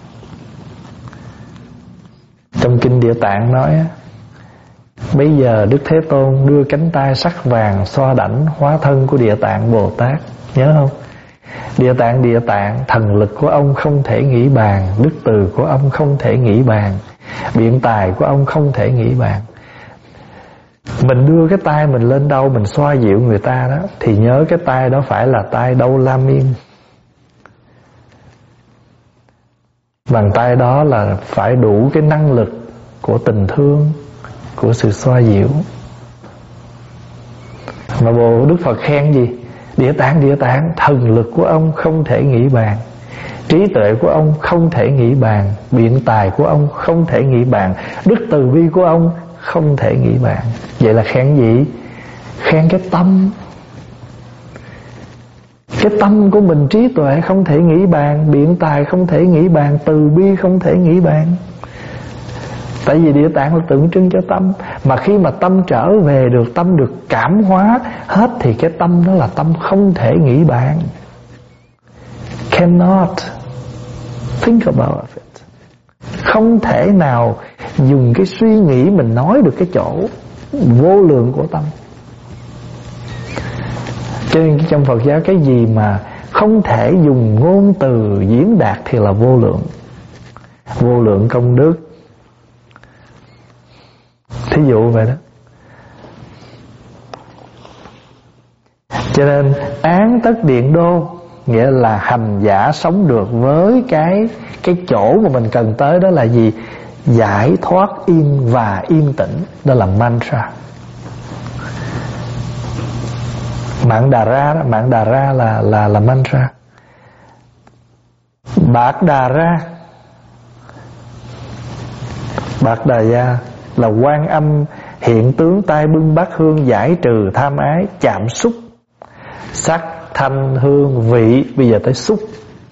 trong kinh Địa Tạng nói: bây giờ Đức Thế Tôn đưa cánh tay sắc vàng xoa đảnh hóa thân của Địa Tạng Bồ Tát. Nhớ không? Địa Tạng Địa Tạng, thần lực của ông không thể nghĩ bàn, đức từ của ông không thể nghĩ bàn, biện tài của ông không thể nghĩ bàn. Mình đưa cái tay mình lên đâu, mình xoa dịu người ta đó, thì nhớ cái tay đó phải là tay Đâu La Miên. Bàn tay đó là phải đủ cái năng lực của tình thương, của sự xoa dịu. Mà Bồ Đức Phật khen gì? Địa Tạng Địa Tạng, thần lực của ông không thể nghĩ bàn, trí tuệ của ông không thể nghĩ bàn, biện tài của ông không thể nghĩ bàn, đức từ bi của ông không thể nghĩ bàn. Vậy là khen gì? Khen cái tâm. Cái tâm của mình trí tuệ không thể nghĩ bàn, biện tài không thể nghĩ bàn, từ bi không thể nghĩ bàn. Tại vì Địa Tạng là tượng trưng cho tâm. Mà khi mà tâm trở về được, tâm được cảm hóa hết, thì cái tâm đó là tâm không thể nghĩ bàn. Cannot think about it. Không thể nào dùng cái suy nghĩ mình nói được cái chỗ vô lượng của tâm. Cho nên trong Phật giáo, cái gì mà không thể dùng ngôn từ diễn đạt thì là vô lượng. Vô lượng công đức. Thí dụ vậy đó. Cho nên án tất điện đô nghĩa là hành giả sống được với cái cái chỗ mà mình cần tới, đó là gì? Giải thoát yên và yên tĩnh. Đó là mantra. Mạng Đà Ra đó, Mạng Đà Ra là là là mantra. Bạc Đà Ra, Bạc Đà Gia là Quan Âm hiện tướng tay bưng bát hương, giải trừ tham ái, chạm xúc, sắc thanh hương vị, bây giờ tới xúc.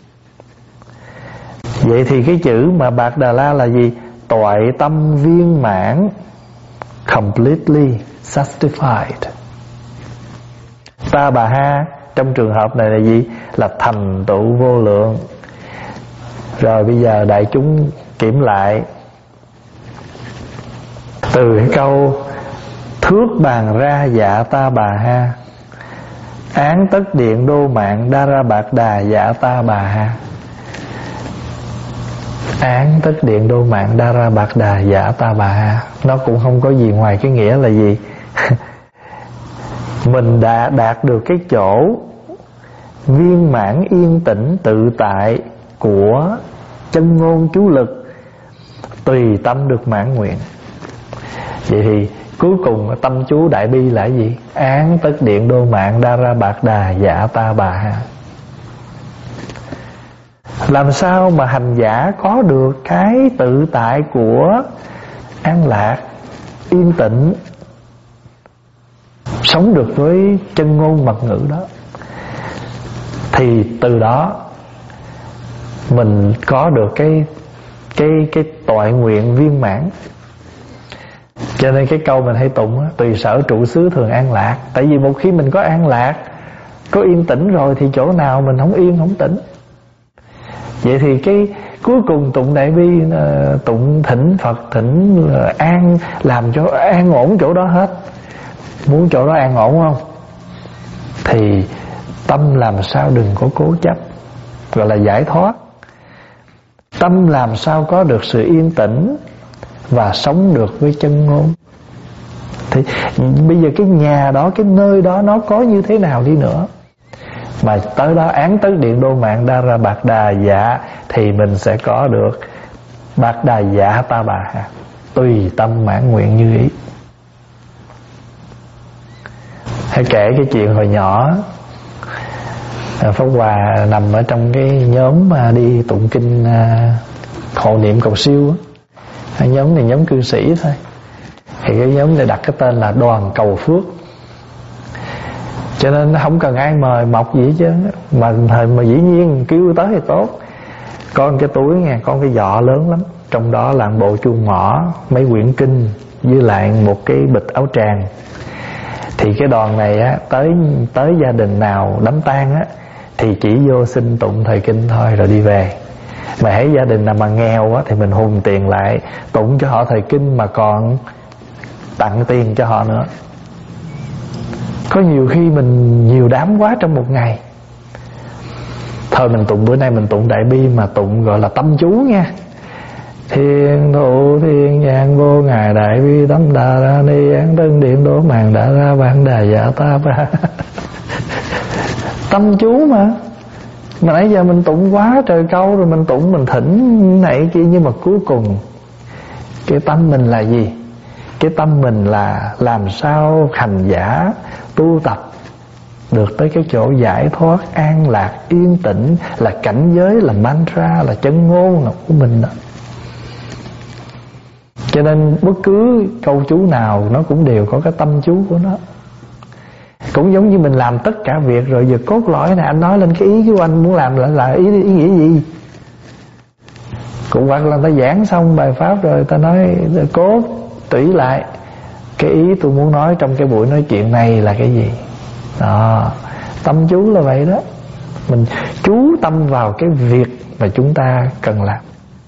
Vậy thì cái chữ mà Bạc Đà La là gì? Toại tâm viên mãn, completely satisfied. Ta Bà Ha trong trường hợp này là gì? Là thành tựu vô lượng. Rồi bây giờ đại chúng kiểm lại từ cái câu thước bàn ra dạ ta bà ha, án tất điện đô mạng đa ra bạc đà dạ ta bà ha. Án tất điện đô mạng đa ra bạc đà dạ ta bà ha, nó cũng không có gì ngoài cái nghĩa là gì? Mình đã đạt được cái chỗ viên mãn yên tĩnh tự tại của chân ngôn chú lực, tùy tâm được mãn nguyện. Vậy thì cuối cùng tâm chú đại bi là gì? Án tất điện đô mạng đa ra bạc đà dạ ta bà ha. Làm sao mà hành giả có được cái tự tại của an lạc, yên tĩnh, sống được với chân ngôn mật ngữ đó? Thì từ đó mình có được cái cái cái toại nguyện viên mãn. Cho nên cái câu mình hay tụng á, tùy sở trụ xứ thường an lạc. Tại vì một khi mình có an lạc, có yên tĩnh rồi, thì chỗ nào mình không yên không tĩnh. Vậy thì cái cuối cùng tụng đại bi, tụng thỉnh Phật, thỉnh an, làm cho an ổn chỗ đó hết. Muốn chỗ đó an ổn không? Thì tâm làm sao đừng có cố chấp, gọi là giải thoát. Tâm làm sao có được sự yên tĩnh và sống được với chân ngôn. Thì bây giờ cái nhà đó, cái nơi đó nó có như thế nào đi nữa, mà tới đó án tới điện đô mạng đa ra bạc đà dạ, thì mình sẽ có được bạc đà dạ ta bà ha, tùy tâm mãn nguyện như ý. Hãy kể cái chuyện hồi nhỏ, Pháp Hòa nằm ở trong cái nhóm mà đi tụng kinh hộ niệm cầu siêu á. Nhóm này nhóm cư sĩ thôi. Thì cái nhóm này đặt cái tên là Đoàn Cầu Phước, cho nên không cần ai mời mọc gì hết chứ. Mà thời mà dĩ nhiên kêu tới thì tốt. Có cái túi nha, có cái giỏ lớn lắm, trong đó là bộ chuông mỏ, mấy quyển kinh với lại một cái bịch áo tràng. Thì cái đoàn này á, tới tới gia đình nào đám tang á thì chỉ vô xin tụng thời kinh thôi rồi đi về. Mà hãy gia đình nào mà nghèo á thì mình hùn tiền lại tụng cho họ thời kinh, mà còn tặng tiền cho họ nữa. Có nhiều khi mình nhiều đám quá trong một ngày, thôi mình tụng bữa nay mình tụng đại bi, mà tụng gọi là tâm chú nha. Thiên thụ thiên nhãn vô ngài đại bi tâm đà ra ni án tân điện đố màng đã ra bản đà dạ ta ba. Tâm chú mà mà nãy giờ mình tụng quá trời câu rồi, mình tụng mình thỉnh này kia, nhưng mà cuối cùng cái tâm mình là gì? Cái tâm mình là làm sao hành giả tu tập được tới cái chỗ giải thoát an lạc yên tĩnh, là cảnh giới, là mantra, là chân ngôn là của mình đó. Cho nên bất cứ câu chú nào nó cũng đều có cái tâm chú của nó. Cũng giống như mình làm tất cả việc rồi, giờ cốt lõi này anh nói lên cái ý của anh muốn làm là, là ý, ý nghĩa gì. Cũng hoặc là ta giảng xong bài pháp rồi ta nói cốt tủy lại cái ý tôi muốn nói trong cái buổi nói chuyện này là cái gì đó. Tâm chú là vậy đó, mình chú tâm vào cái việc mà chúng ta cần làm.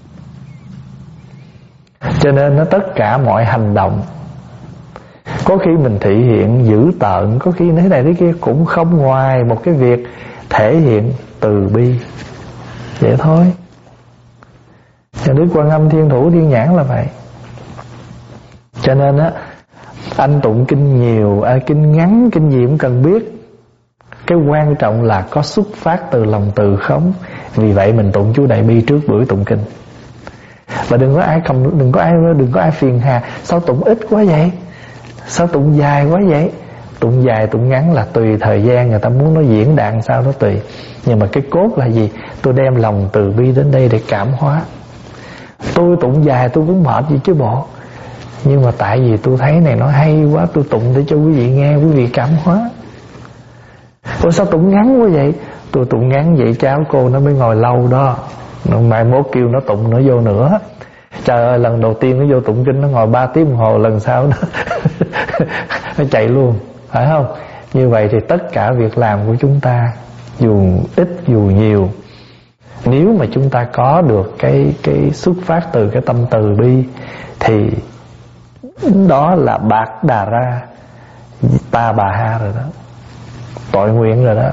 Cho nên nó tất cả mọi hành động, có khi mình thị hiện dữ tợn, có khi thế này thế kia, cũng không ngoài một cái việc thể hiện từ bi vậy thôi. Và Đức Quan Âm Thiên Thủ Thiên Nhãn là vậy. Cho nên á, anh tụng kinh nhiều, à, kinh ngắn, kinh gì cũng cần biết. Cái quan trọng là có xuất phát từ lòng từ không. Vì vậy mình tụng chú Đại Bi trước buổi tụng kinh. Và đừng có ai cầm, đừng có ai đừng có ai phiền hà, sao tụng ít quá vậy? Sao tụng dài quá vậy? Tụng dài tụng ngắn là tùy thời gian, người ta muốn nó diễn đạt sao nó tùy. Nhưng mà cái cốt là gì? Tôi đem lòng từ bi đến đây để cảm hóa. Tôi tụng dài tôi cũng mệt gì chứ bộ, nhưng mà tại vì tôi thấy này nó hay quá, tôi tụng để cho quý vị nghe, quý vị cảm hóa. Ủa sao tụng ngắn quá vậy? Tôi tụng ngắn vậy cháu cô nó mới ngồi lâu đó, mai mốt kêu nó tụng nó vô nữa. Trời ơi, lần đầu tiên nó vô tụng kinh nó ngồi ba tiếng đồng hồ, lần sau nó nó chạy luôn, phải không? Như vậy thì tất cả việc làm của chúng ta, dù ít dù nhiều, nếu mà chúng ta có được cái cái xuất phát từ cái tâm từ bi, thì đó là bạc đà ra ta bà ha rồi đó, tội nguyện rồi đó.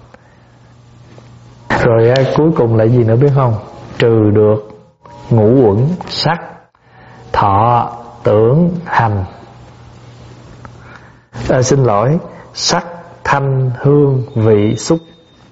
Rồi cuối cùng là gì nữa biết không? Trừ được ngũ uẩn sắc, thọ, tưởng, hành. À, xin lỗi, sắc, thanh, hương, vị, xúc.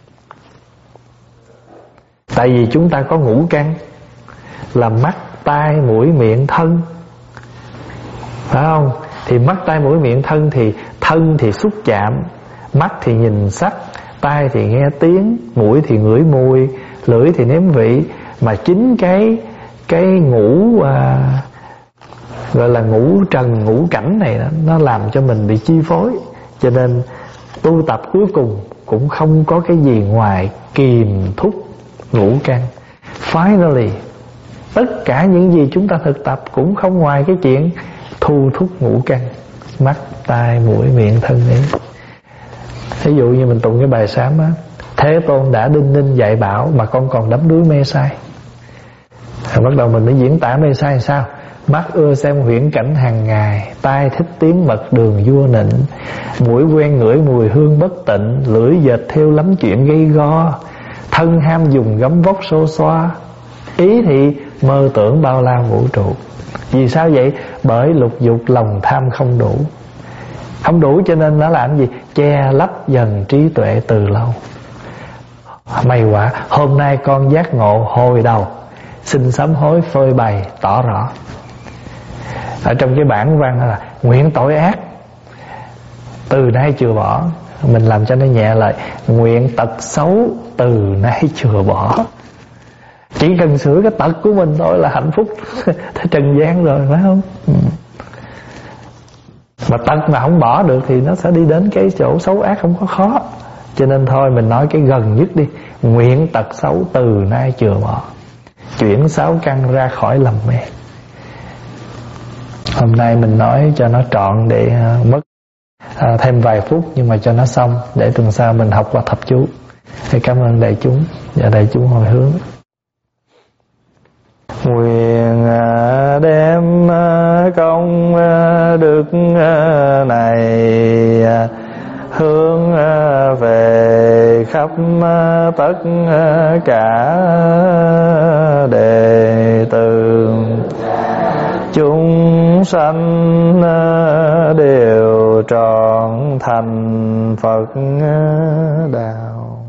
Tại vì chúng ta có ngũ căn là mắt, tai, mũi, miệng, thân, phải không? Thì mắt, tai, mũi, miệng, thân thì thân thì xúc chạm, mắt thì nhìn sắc, tai thì nghe tiếng, mũi thì ngửi mùi, lưỡi thì nếm vị. Mà chính cái cái ngũ à, gọi là ngũ trần ngũ cảnh này đó, nó làm cho mình bị chi phối. Cho nên tu tập cuối cùng cũng không có cái gì ngoài kiềm thúc ngũ căn. Finally, tất cả những gì chúng ta thực tập cũng không ngoài cái chuyện thu thúc ngũ căn, mắt, tai, mũi, miệng, thân ấy. Ví dụ như mình tụng cái bài sám á, Thế Tôn đã đinh ninh dạy bảo mà con còn đắm đuối mê say. Rồi bắt đầu mình mới diễn tả mê say sao? Mắt ưa xem huyễn cảnh hàng ngày, tai thích tiếng mật đường vua nịnh, mũi quen ngửi mùi hương bất tịnh, lưỡi dệt theo lắm chuyện gây go, thân ham dùng gấm vóc xô xoa, ý thì mơ tưởng bao la vũ trụ. Vì sao vậy? Bởi lục dục lòng tham không đủ. Không đủ cho nên nó làm gì? Che lấp dần trí tuệ từ lâu. May quá, hôm nay con giác ngộ hồi đầu, xin sám hối phơi bày tỏ rõ. Ở trong cái bản văn là nguyện tội ác từ nay chừa bỏ. Mình làm cho nó nhẹ lại, nguyện tật xấu từ nay chừa bỏ. Chỉ cần sửa cái tật của mình thôi là hạnh phúc tới trần gian rồi, phải không? Ừ. Mà tật mà không bỏ được thì nó sẽ đi đến cái chỗ xấu ác không có khó. Cho nên thôi mình nói cái gần nhất đi, nguyện tật xấu từ nay chừa bỏ, chuyển sáu căn ra khỏi lầm mê. Hôm nay mình nói cho nó trọn để mất à, thêm vài phút, nhưng mà cho nó xong để tuần sau mình học qua thập chú. Thì cảm ơn đại chúng và đại chúng hồi hướng. Nguyện đem công đức này hướng về khắp tất cả đệ tử, chúng sanh đều trọn thành Phật đạo.